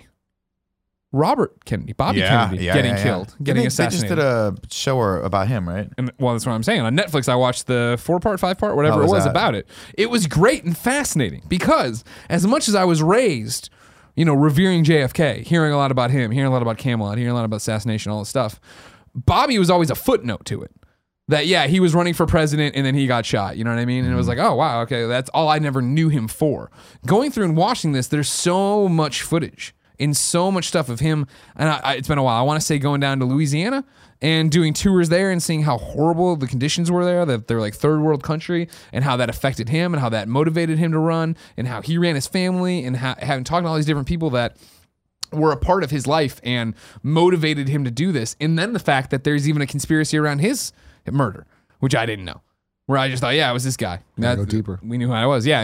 Robert Kennedy, Bobby Kennedy, getting killed, getting They assassinated. just did a show about him, right? And well, that's what I'm saying. On Netflix, I watched the 4-part, 5-part, whatever How it was was that? about it. It was great and fascinating because as much as I was raised, revering JFK, hearing a lot about him, hearing a lot about Camelot, hearing a lot about assassination, all this stuff, Bobby was always a footnote to it. That, yeah, he was running for president and then he got shot. You know what I mean? And it was like, oh, wow, okay, that's all I never knew him for. Going through and watching this, there's so much footage and so much stuff of him. And it's been a while. I want to say going down to Louisiana and doing tours there and seeing how horrible the conditions were there, that they're like third world country, and how that affected him and how that motivated him to run and how he ran his family and having talked to all these different people that were a part of his life and motivated him to do this. And then the fact that there's even a conspiracy around his murder, which I didn't know. Where I just thought, yeah, it was this guy. Go deeper. We knew who I was. Yeah,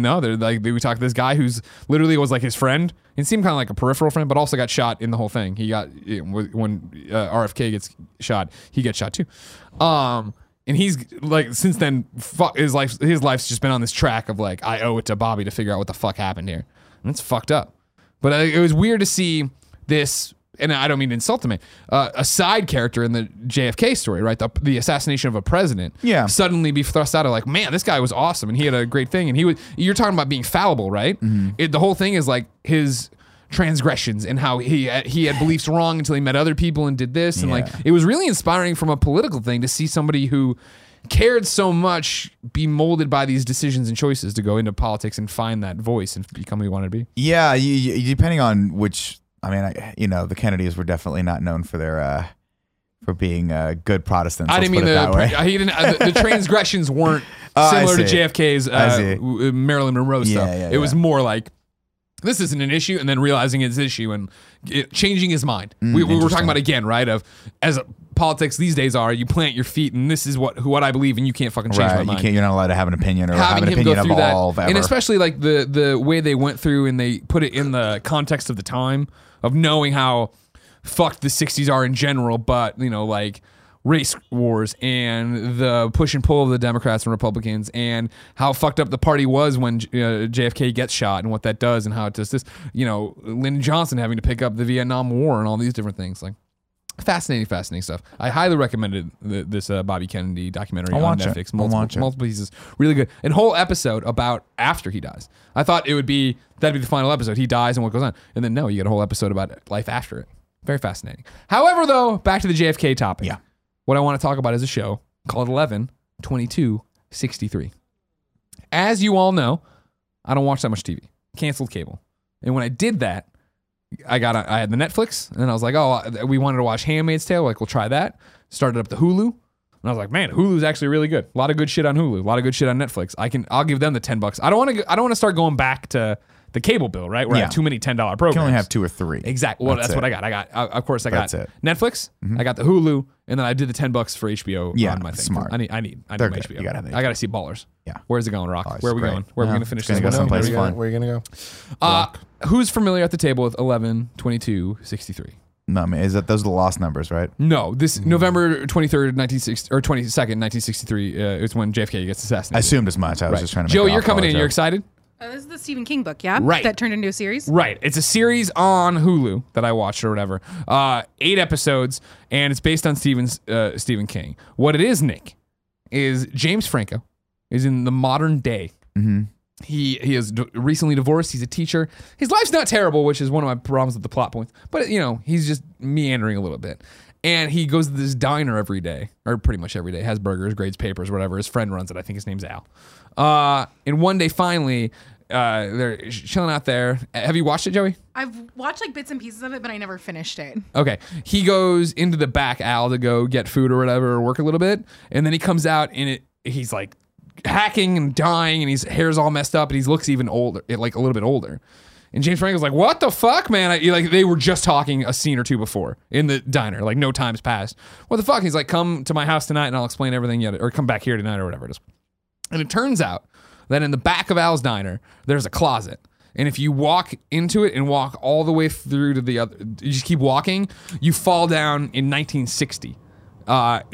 we talked to this guy who's literally was like his friend. It seemed kind of like a peripheral friend, but also got shot in the whole thing. He got when RFK gets shot, he gets shot too. And he's like, since then, his life's just been on this track of like, I owe it to Bobby to figure out what the fuck happened here, and it's fucked up. But it was weird to see this. And I don't mean to insult him, a side character in the JFK story, right? The assassination of a president. Yeah. Suddenly be thrust out of like, man, this guy was awesome and he had a great thing. And you're talking about being fallible, right? Mm-hmm. The whole thing is like his transgressions and how he had beliefs wrong until he met other people and did this. And like, Yeah. it was really inspiring from a political thing to see somebody who cared so much be molded by these decisions and choices to go into politics and find that voice and become who he wanted to be. Yeah, you, depending on which. I mean, the Kennedys were definitely not known for their for being good Protestants. I didn't mean the transgressions weren't Oh, I similar to see. JFK's I see. Marilyn Monroe stuff. Yeah, it was more like this isn't an issue, and then realizing it's an issue and changing his mind. We were talking about again, right? Of as politics these days are, you plant your feet, and this is what I believe, and you can't fucking change my mind. You're not allowed to have an opinion or have an opinion of all. And especially like the way they went through and they put it in the context of the time of knowing how fucked the 60s are in general, but like race wars and the push and pull of the Democrats and Republicans and how fucked up the party was when JFK gets shot and what that does and how it does this, Lyndon Johnson having to pick up the Vietnam War and all these different things. Like fascinating stuff. I highly recommended this Bobby Kennedy documentary on Netflix. Multiple pieces. Really good. And whole episode about after he dies. I thought that'd be the final episode. He dies and what goes on. And then no, you get a whole episode about life after it. Very fascinating. However, though, back to the JFK topic. Yeah. What I want to talk about is a show called 11/22/63. As you all know, I don't watch that much TV. Canceled cable. And when I did that, I had the Netflix, and I was like, oh, we wanted to watch Handmaid's Tale. Like, we'll try that. Started up the Hulu. And I was like, man, Hulu's actually really good. A lot of good shit on Hulu. A lot of good shit on Netflix. I'll give them the $10. I don't want to start going back to the cable bill, right? Where I have too many $10 programs. You can only have 2 or 3. Exactly. Well, that's what I got. I got Netflix. I got the Hulu, and then I did the $10 for HBO on my thing. Smart. I need HBO. You gotta have I got to see Ballers. Yeah. Where's it going, Rock? Ballers, Where are we great. going? Where are we going to finish this? Go someplace fun. Where are you going to go? Who's familiar at the table with 11/22/63? No, I mean, those are the lost numbers, right? No, this November 23rd, 1960 or 22nd, 1963 is when JFK gets assassinated. I assumed as much. I was just trying to. Joe, you're coming in. You're excited? This is the Stephen King book, yeah? Right. That turned into a series? Right. It's a series on Hulu that I watched or whatever. 8 episodes, and it's based on Stephen King. What it is, Nick, is James Franco is in the modern day. Mm-hmm. He is recently divorced. He's a teacher. His life's not terrible, which is one of my problems with the plot points. But, he's just meandering a little bit. And he goes to this diner every day, or pretty much every day, has burgers, grades papers, whatever. His friend runs it. I think his name's Al. And one day, finally, they're chilling out there. Have you watched it, Joey? I've watched like bits and pieces of it, but I never finished it. Okay. He goes into the back, Al, to go get food or whatever, or work a little bit. And then he comes out, and he's like hacking and dying, and his hair's all messed up, and he looks even older, like a little bit older. And James Franco's like, what the fuck, man? They were just talking a scene or two before in the diner. Like, no time's passed. What the fuck? He's like, come to my house tonight, and I'll explain everything or come back here tonight or whatever it is. And it turns out that in the back of Al's diner, there's a closet. And if you walk into it and walk all the way through to the other, you just keep walking, you fall down in 1960. Where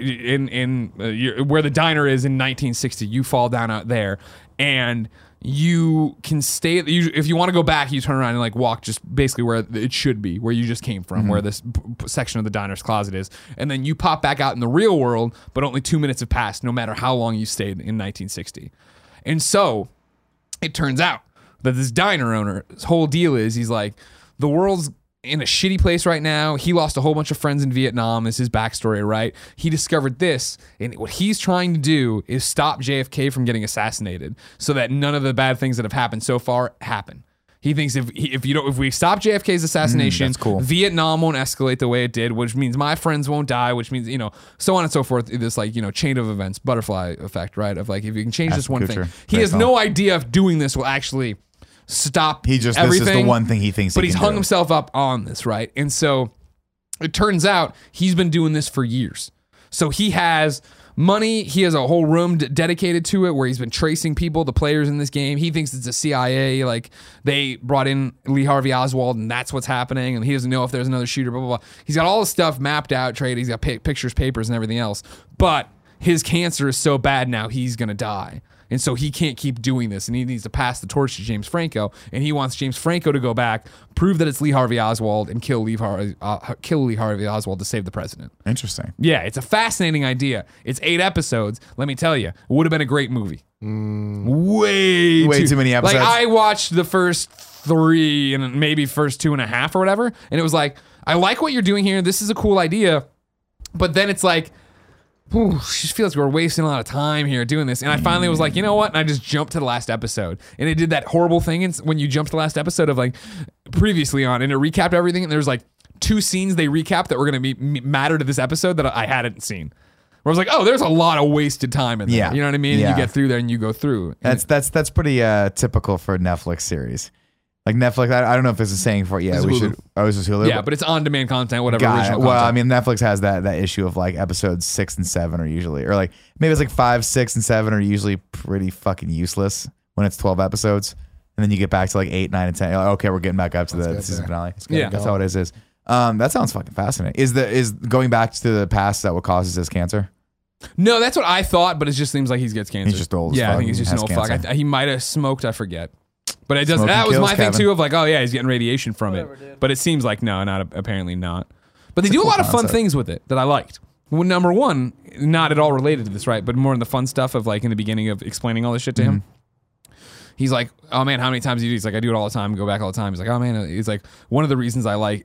the diner is in 1960, you fall down out there, and you can stay. If you want to go back, you turn around and like walk just basically where it should be, where you just came from, where this section of the diner's closet is, and then you pop back out in the real world, but only 2 minutes have passed, no matter how long you stayed in 1960. And so it turns out that this diner owner's whole deal is he's like, the world's in a shitty place right now. He lost a whole bunch of friends in Vietnam. This is his backstory, right? He discovered this, and what he's trying to do is stop JFK from getting assassinated so that none of the bad things that have happened so far happen. He thinks if we stop JFK's assassination, that's cool. Vietnam won't escalate the way it did, which means my friends won't die, which means, so on and so forth. This chain of events, butterfly effect, right? Of like, if you can change this one thing. He has no idea if doing this will actually stop everything. This is the one thing he thinks but he he's can hung do. himself up on this, right? And so it turns out he's been doing this for years. So he has money. He has a whole room dedicated to it where he's been tracing people, the players in this game. He thinks it's a CIA. Like, they brought in Lee Harvey Oswald, and that's what's happening. And he doesn't know if there's another shooter, blah, blah, blah. He's got all this stuff mapped out, traded. He's got pictures, papers, and everything else. But his cancer is so bad now, he's going to die. And so he can't keep doing this, and he needs to pass the torch to James Franco, and he wants James Franco to go back, prove that it's Lee Harvey Oswald, and kill Lee Harvey Oswald to save the president. Interesting. Yeah, it's a fascinating idea. It's 8 episodes. Let me tell you, it would have been a great movie. Way too many episodes. Like, I watched the first 3 and maybe first 2.5 or whatever, and it was like, I like what you're doing here. This is a cool idea, but then it's like, ooh, just feels like we're wasting a lot of time here doing this. And I finally was like, you know what? And I just jumped to the last episode. And it did that horrible thing when you jump to the last episode of like previously on, and it recapped everything. And there's like 2 scenes they recapped that were going to matter to this episode that I hadn't seen. Where I was like, oh, there's a lot of wasted time in there. Yeah. You know what I mean? Yeah. You get through there and you go through. That's pretty typical for a Netflix series. Like Netflix, I don't know if this is saying for it. Yeah, This is we Hulu. should. Oh, this is Hulu. Yeah, but it's on-demand content, whatever Got it. original Well, I content. mean, Netflix has that issue of like episodes 6 and 7 are usually, or like maybe it's like 5, 6, and 7 are usually pretty fucking useless when it's 12 episodes, and then you get back to like 8, 9, and 10. You're like, okay, we're getting back up to the get season there. finale. Yeah. That's how it is. That sounds fucking fascinating. Is going back to the past that what causes his cancer? No, that's what I thought, but it just seems like he gets cancer. He's just old as Yeah, I fuck think he's just an and old has fuck. cancer. He might have smoked. I forget. But it does. Smoking That was kills, my thing Kevin. too. Of like, oh yeah, he's getting radiation from Whatever, it. dude. But it seems like no, not apparently not. But they do a cool lot of fun concept. things with it that I liked. Well, number one, not at all related to this, right? But more in the fun stuff of like in the beginning of explaining all this shit to him. He's like, oh man, how many times do you do? He's like, I do it all the time. Go back all the time. He's like, oh man. He's like, one of the reasons,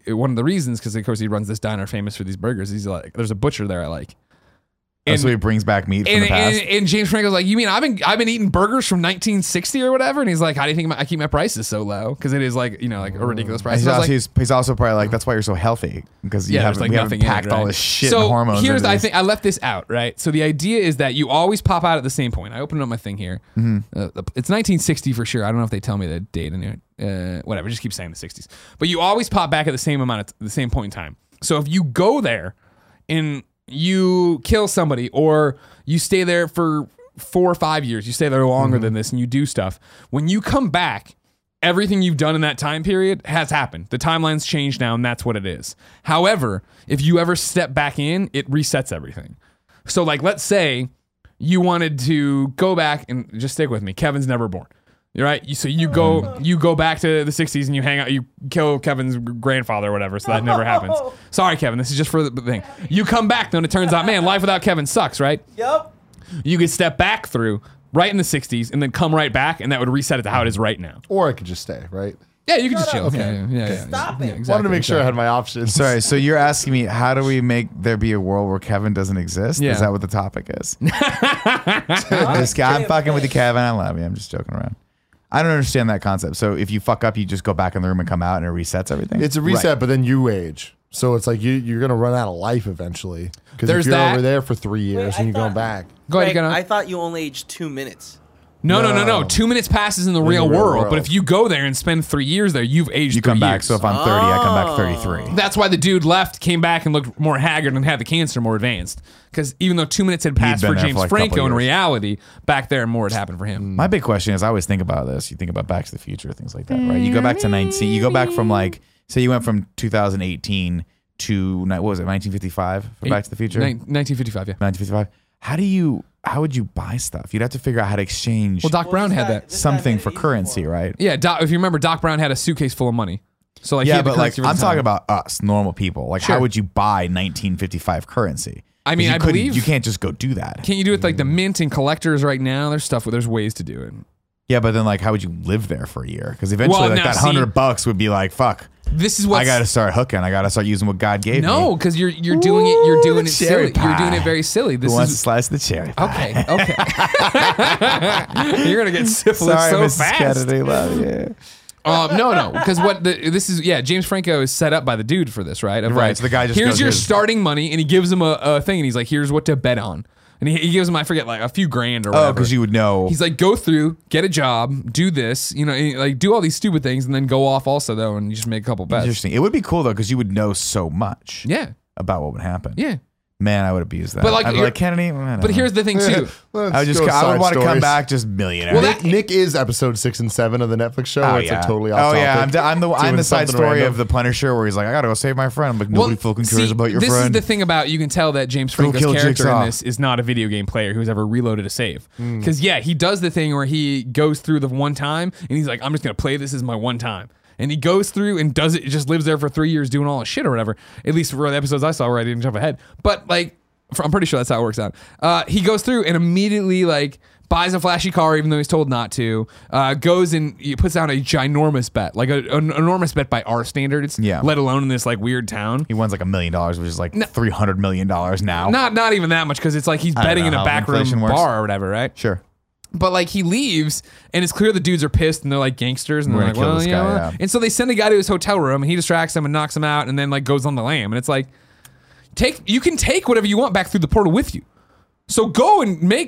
because of course he runs this diner famous for these burgers. He's like, there's a butcher there I like. And so he brings back meat from the past. And James Franco's like, you mean I've been eating burgers from 1960 or whatever? And he's like, how do you think I keep my prices so low? Because it is like, like a ridiculous price. He's So I was also, like, he's also probably like, that's why you're so healthy, because you there's haven't, we haven't in it, packed all right? this shit so and hormones. here's into I these. think I left this out, right? So the idea is that you always pop out at the same point. I opened up my thing here. It's 1960 for sure. I don't know if they tell me the date in here. Whatever, just keep saying the 60s. But you always pop back at the same the same point in time. So if you go there and you kill somebody, or you stay there for 4 or 5 years, you stay there longer than this, and you do stuff. When you come back, everything you've done in that time period has happened. The timeline's changed now, and that's what it is. However, if you ever step back in, it resets everything. So, like, let's say you wanted to go back and just stick with me. Kevin's never born. You're right. So you go back to the 60s and you hang out. You kill Kevin's grandfather or whatever. So that never happens. Sorry, Kevin. This is just for the thing. You come back though, and it turns out, man, life without Kevin sucks, right? Yep. You could step back through right in the 60s and then come right back, and that would reset it to how it is right now. Or I could just stay, right? Yeah, you can just chill. Okay. Yeah. Stop it. Exactly, Wanted to make sure I had my options. Sorry, so you're asking me, how do we make there be a world where Kevin doesn't exist? Yeah. Is that what the topic is? I'm fucking with you, Kevin. I love you. I'm just joking around. I don't understand that concept. So if you fuck up, you just go back in the room and come out and it resets everything? It's a reset, but then you age. So it's like you're going to run out of life eventually. Because if There's you're that. over there for 3 years Wait, and I you're going thought- back. Go ahead, Greg, get on. I thought you only aged 2 minutes. No. 2 minutes passes in the real real world, world. but if you go there and spend 3 years there, you've aged you come 3 back. years. So if I'm 30, I come back 33. That's why the dude left, came back, and looked more haggard and had the cancer more advanced. Because even though 2 minutes had passed been for there James for like a couple Franco, in years. reality, back there more had happened for him. My big question is, I always think about this. You think about Back to the Future, things like that, right? You go back to 19. You go back from like, say you went from 2018 to what was it, 1955 for Back to the Future? 1955, yeah. 1955. How would you buy stuff? You'd have to figure out how to exchange Well, Doc Brown had that. something for currency, right? Yeah, if you remember, Doc Brown had a suitcase full of money. So like, he Yeah, had the but like currency for the I'm time. talking about us, normal people. Like, Sure. how would you buy 1955 currency? I mean, 'Cause I couldn't- believe- you can't just go do that. Can't you do it with like the mint and collectors right now? There's ways to do it. Yeah, but then like, how would you live there for a year? Because eventually, Well, like now, that see- $100 would be like, fuck. This is what I got to start hooking. I got to start using what God gave me. No, because you're doing it. You're doing it cherry silly. You're doing pie. it very silly. Who This wants to is slice the cherry pie? okay. You're gonna get syphilis Sorry, so Mrs. fast. Kennedy. Love you. No, because this is James Franco is set up by the dude for this, right? Of Right, like, so the guy just here's goes, your "Here's-" starting money, and he gives him a thing, and he's like, here's what to bet on, and he gives him, I forget, like a few grand or whatever. Oh, because you would know. He's like, go through, get a job, do this, and, like do all these stupid things, and then go off also though, and you just make a couple bets. Interesting. It would be cool though, because you would know so much Yeah, about what would happen. yeah. Man, I would abuse that. But, like, I'd be you're- like, Kennedy. I don't But know. here's the thing too. I would want to come back just millionaire. Well, Nick is episode 6 and 7 of the Netflix show. Where it's like totally off topic. I'm the Doing side something story random. of the Punisher where he's like, I gotta go save my friend. I'm like, nobody fucking cares about your this friend. is the thing about, you can tell that James Franco's kill character Jigsaw. in this is not a video game player who's ever reloaded a save. Because he does the thing where he goes through the one time and he's like, I'm just gonna play this as my one time. And he goes through and does it, just lives there for 3 years doing all his shit or whatever. At least for the episodes I saw where I didn't jump ahead. But like, I'm pretty sure that's how it works out. He goes through and immediately like buys a flashy car even though he's told not to. Goes and he puts down a ginormous bet, like an enormous bet by our standards. Yeah. Let alone in this like weird town. He wins like $1 million, which is like $300 million now. Not even that much, because it's like he's don't betting know in a how back room inflation works. bar or whatever, right? Sure. But like he leaves, and it's clear the dudes are pissed, and they're like gangsters, and We're they're like, gonna kill well, this yeah, guy, well. yeah. And so they send a guy to his hotel room, and he distracts him and knocks him out, and then like goes on the lam, and it's like, you can take whatever you want back through the portal with you. So go and make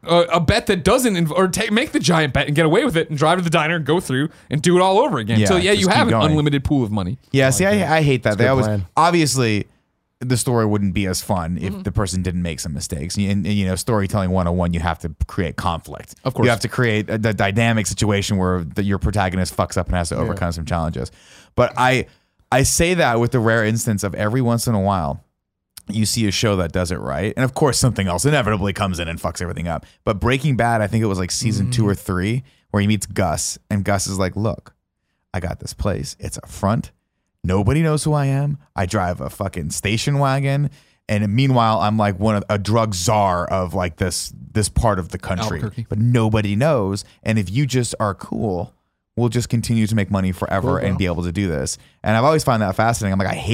a bet that doesn't make the giant bet and get away with it and drive to the diner and go through and do it all over again. Yeah, So yeah, just you keep have an going. unlimited pool of money. Yeah, see, I hate that. They good always plan. obviously the story wouldn't be as fun if the person didn't make some mistakes. And you know, storytelling 101, you have to create conflict. Of course. You have to create the dynamic situation where your protagonist fucks up and has to overcome some challenges. But I say that with the rare instance of every once in a while, you see a show that does it right. And of course, something else inevitably comes in and fucks everything up. But Breaking Bad, I think it was like season 2 or 3, where he meets Gus. And Gus is like, look, I got this place. It's a front. Nobody knows who I am. I drive a fucking station wagon. And meanwhile, I'm like a drug czar of like this part of the country. Albuquerque. But nobody knows. And if you just are cool, we'll just continue to make money forever and be able to do this. And I've always found that fascinating. I'm like,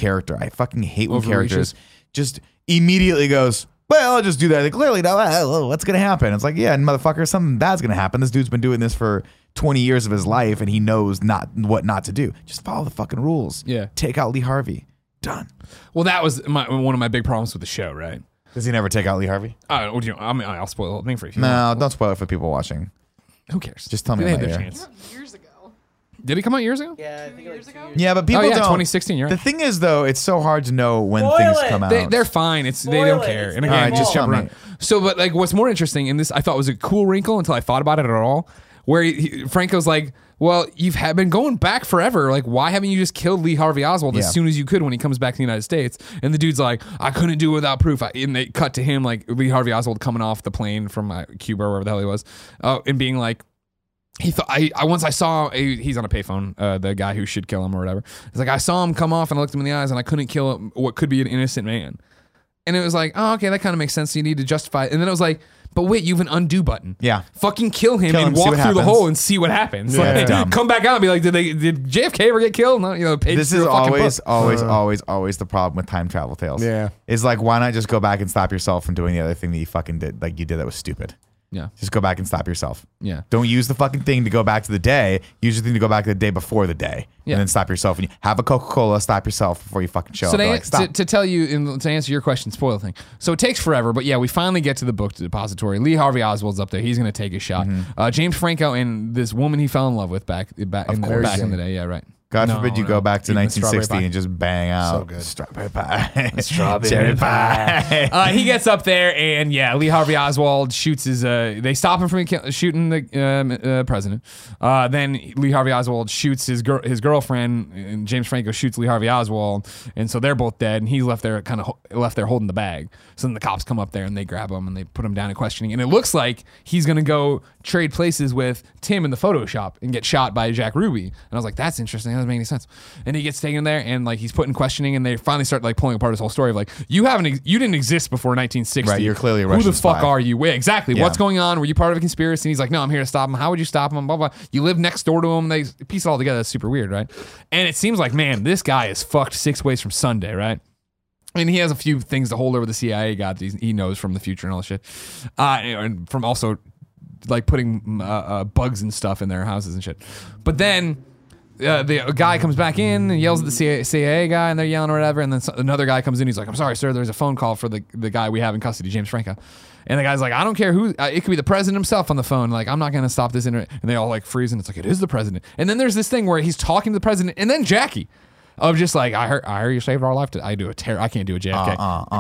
I fucking hate when characters just immediately goes, well, I'll just do that. They clearly know what's going to happen. It's like, yeah, motherfucker, something bad's going to happen. This dude's been doing this for 20 years of his life and he knows what not to do. Just follow the fucking rules. Yeah. Take out Lee Harvey. Done. Well, that was one of my big problems with the show, right? Does he never take out Lee Harvey? What do you know? I mean, I'll spoil the whole thing for you. No, don't spoil it for people watching. Who cares? Just tell me They had in my their ear. chance. Years ago. Did he come out years ago? Yeah, I think years like ago? 2 years. Yeah, but people Oh yeah, don't. 2016. You're The right. thing is, though, it's so hard to know when Spoil things it. come out. They're fine. They don't it. care. It's And their again, fault. just jump Tell me. around. So, but like, what's more interesting, and this I thought was a cool wrinkle until I thought about it at all, where Franco's like, well, you've been going back forever. Like, why haven't you just killed Lee Harvey Oswald Yeah. as soon as you could when he comes back to the United States? And the dude's like, I couldn't do it without proof. And they cut to him, like, Lee Harvey Oswald coming off the plane from Cuba or wherever the hell he was, and being like, he thought once I saw he's on a payphone, the guy who should kill him or whatever. It's like, I saw him come off and I looked him in the eyes and I couldn't kill what could be an innocent man. And it was like, oh, okay, that kind of makes sense. So you need to justify it. And then it was like, but wait, you have an undo button. Yeah. Fucking kill him Kill and him, see walk what through the happens. hole and see what happens. Yeah. Like, That's dumb. come back out and be like, did JFK ever get killed? No, page This through is a fucking always the problem with time travel tales. Yeah. Is like, why not just go back and stop yourself from doing the other thing that you fucking did, like you did that was stupid. Yeah. Just go back and stop yourself. Yeah. Don't use the fucking thing to go back to the day. Use the thing to go back to the day before the day. Yeah. And then stop yourself. And you have a Coca-Cola, stop yourself before you fucking show So up. Like, stop. to tell you, to answer your question, spoil the thing. So it takes forever, but yeah, we finally get to the book depository. Lee Harvey Oswald's up there. He's going to take a shot. James Franco and this woman he fell in love with back in the day. Yeah, right. God No, forbid you no. go back to Eating the strawberry 1960 pie. and just bang out. So good. Strawberry pie. Strawberry pie. He gets up there and yeah, Lee Harvey Oswald shoots his. They stop him from shooting the president. Then Lee Harvey Oswald shoots his girlfriend, and James Franco shoots Lee Harvey Oswald, and so they're both dead. And he's left there, holding the bag. So then the cops come up there and they grab him and they put him down in questioning. And it looks like he's gonna go trade places with Tim in the Photoshop and get shot by Jack Ruby. And I was like, that's interesting. That doesn't make any sense. And he gets taken there and like he's put in questioning, and they finally start like pulling apart his whole story of like, you didn't exist before 1960. Right, you're clearly a Who Russian the fuck spy. are you? Wait, exactly. Yeah. What's going on? Were you part of a conspiracy? And he's like, no, I'm here to stop him. How would you stop him? Blah, blah. You live next door to him. They piece it all together. That's super weird, right? And it seems like, man, this guy is fucked 6 ways from Sunday, right? And he has a few things to hold over the CIA guy that he knows from the future and all this shit. And from also like putting bugs and stuff in their houses and shit. But then the guy comes back in and yells at the CIA guy, and they're yelling or whatever. And then another guy comes in. He's like, I'm sorry, sir. There's a phone call for the guy we have in custody, James Franco. And the guy's like, I don't care who. It could be the president himself on the phone. Like, I'm not going to stop this internet. And they all like freeze. And it's like, it is the president. And then there's this thing where he's talking to the president. And then Jackie. Of just like, I heard you saved our life. I can't do a JFK.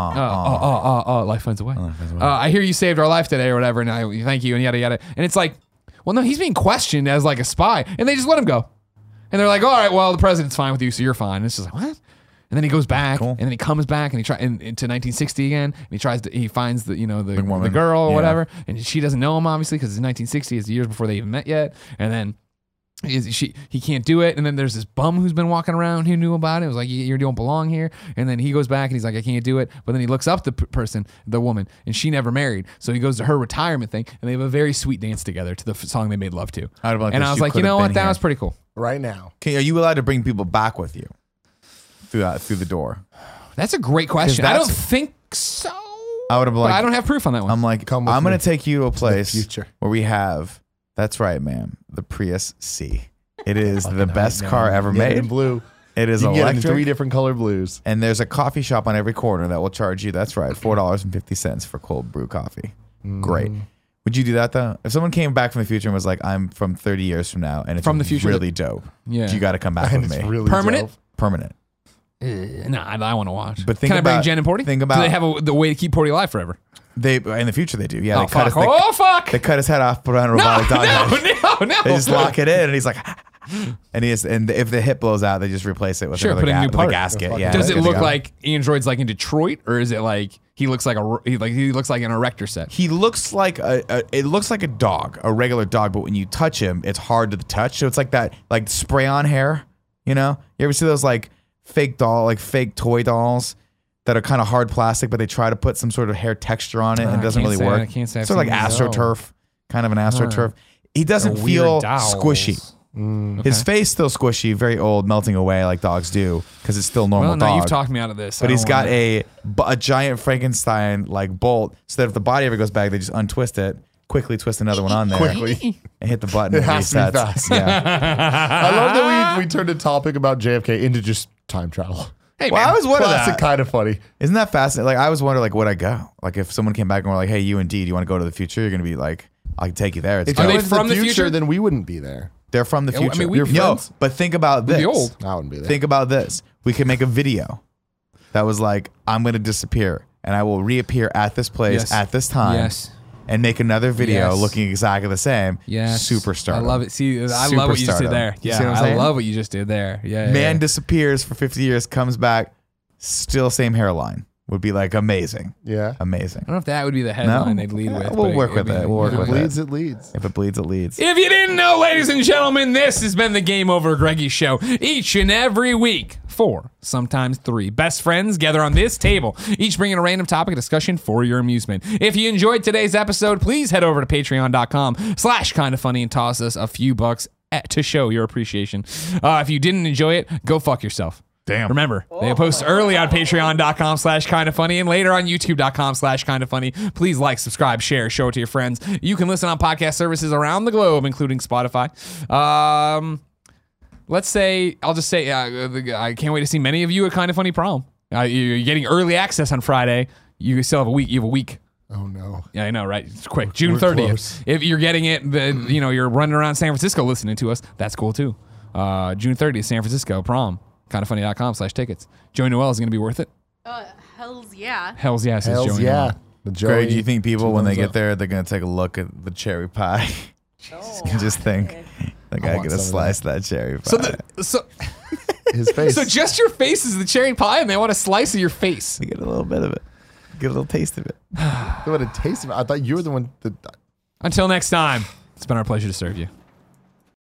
Life finds a way. I hear you saved our life today or whatever, and I thank you and yada yada. And it's like, well, no, he's being questioned as like a spy, and they just let him go. And they're like, all right, well, the president's fine with you, so you're fine. And it's just like, what? And then he goes back, and then he comes back, and he tries into 1960 again, and he finds the woman. girl or Yeah. whatever, and she doesn't know him obviously because it's 1960, it's the years before they even met yet, and then. He can't do it, and then there's this bum who's been walking around who knew about it. It was like, you don't belong here. And then he goes back and he's like, I can't do it. But then he looks up the person, the woman, and she never married. So he goes to her retirement thing, and they have a very sweet dance together to the song they made love to. I'd have liked And this. I was You like, you could've know been what, that here. was pretty cool. Right now. Okay, are you allowed to bring people back with you through the door? That's a great question. I that's- don't think so. I would have But like. I don't have proof on that one. I'm like, Come with I'm going me to take you to a place future. where we have. That's right, ma'am. The Prius C. It is the best No, car ever get it made. in blue. It is You can get it in electric. 3 different color blues. And there's a coffee shop on every corner that will charge you, that's right, $4.50 for cold brew coffee. Great. Would you do that though? If someone came back from the future and was like, "I'm from 30 years from now, and it's From the future really dope. Yeah. You got to come back And with it's me. really Permanent? dope. Permanent." No, I want to watch. But think Can I bring about- Jen and Porty? think Do about- they have the way to keep Porty alive forever? They in the future they do. Yeah, Oh, they cut fuck. his, Oh, fuck. they cut his head off, put on a robotic dog head. No. They just lock it in, and he's like, and if the hip blows out, they just replace it with Sure, another put in a new with a part. gasket. Yeah. Does it good to look go. like Android's like in Detroit, or is it like he looks like he looks like an erector set? He looks like it looks like a dog, a regular dog, but when you touch him, it's hard to touch. So it's like that, like spray on hair. You know, you ever see those like fake toy dolls that are kind of hard plastic, but they try to put some sort of hair texture on it and it doesn't can't really say- work. I can't say I've sort of like seen these. AstroTurf, kind of an AstroTurf. He doesn't They're feel weird dolls. squishy. His face still squishy, very old, melting away like dogs do because it's still normal Well, no, dog. you've talked me out of this. But I he's don't got wanna- a giant Frankenstein like bolt, so that if the body ever goes back, they just untwist it, quickly twist another one on there, Quickly. and hit the button. It and has to be resets. fast. Yeah. I love that we turned a topic about JFK into just time travel. Hey, Well, man. I was wondering Classic, that. kind of funny. Isn't that fascinating? Like I always wonder, like, would I go? Like if someone came back and were like, "Hey, you and D, do you want to go to the future?" You're gonna be like, "I can take you there." It's If Are you they went to from the future? Then we wouldn't be there. They're from the Yeah, well, I future. mean, we'd be no, friends. but think about this. be old. I wouldn't be there. Think about this. We could make a video that was like, "I'm gonna disappear and I will reappear at this place Yes. at this time." Yes. And make another video Yes. looking exactly the same. Yes. Superstar. I love it. See, I love what you just did Superstardom. there. You Yeah, see what I'm I saying? love what you just did there. Yeah. Man yeah. disappears for 50 years, comes back, still same hairline. Would be like amazing. Yeah. Amazing. I don't know if that would be the headline they'd lead with. We'll but work it'd with be- it. We'll work If it with bleeds, it. it leads. If it bleeds, it leads. If you didn't know, ladies and gentlemen, this has been the Game Over Greggy Show each and every week. 4, sometimes 3 best friends gather on this table, each bringing a random topic of discussion for your amusement. If you enjoyed today's episode, please head over to patreon.com/kindafunny and toss us a few bucks to show your appreciation. If you didn't enjoy it, go fuck yourself. Damn. Remember, they post early on patreon.com/kindafunny and later on youtube.com/kindafunny. Please like, subscribe, share, show it to your friends. You can listen on podcast services around the globe, including Spotify. I'll just say, I can't wait to see many of you at Kinda Funny Prom. You're getting early access on Friday. You still have a week. You have a week. Oh no. Yeah, I know, right? It's quick. June We're 30th. close. If you're getting it, you're running around San Francisco listening to us. That's cool too. June 30th, San Francisco Prom. Kindafunny.com/tickets. Joey Noel is going to be worth it. Hells yeah. Hells yeah, says Hells Joey yeah. Noel. The Joey, Greg, do you think people, when they thumbs get up. there, they're going to take a look at the cherry pie? Just think, like, I'm want going to some of slice that cherry pie. So His face. so just your face is the cherry pie, and they want a slice of your face. Get a little bit of it. Get a little taste of it. What a taste of it. I thought you were the one that. Until next time, it's been our pleasure to serve you.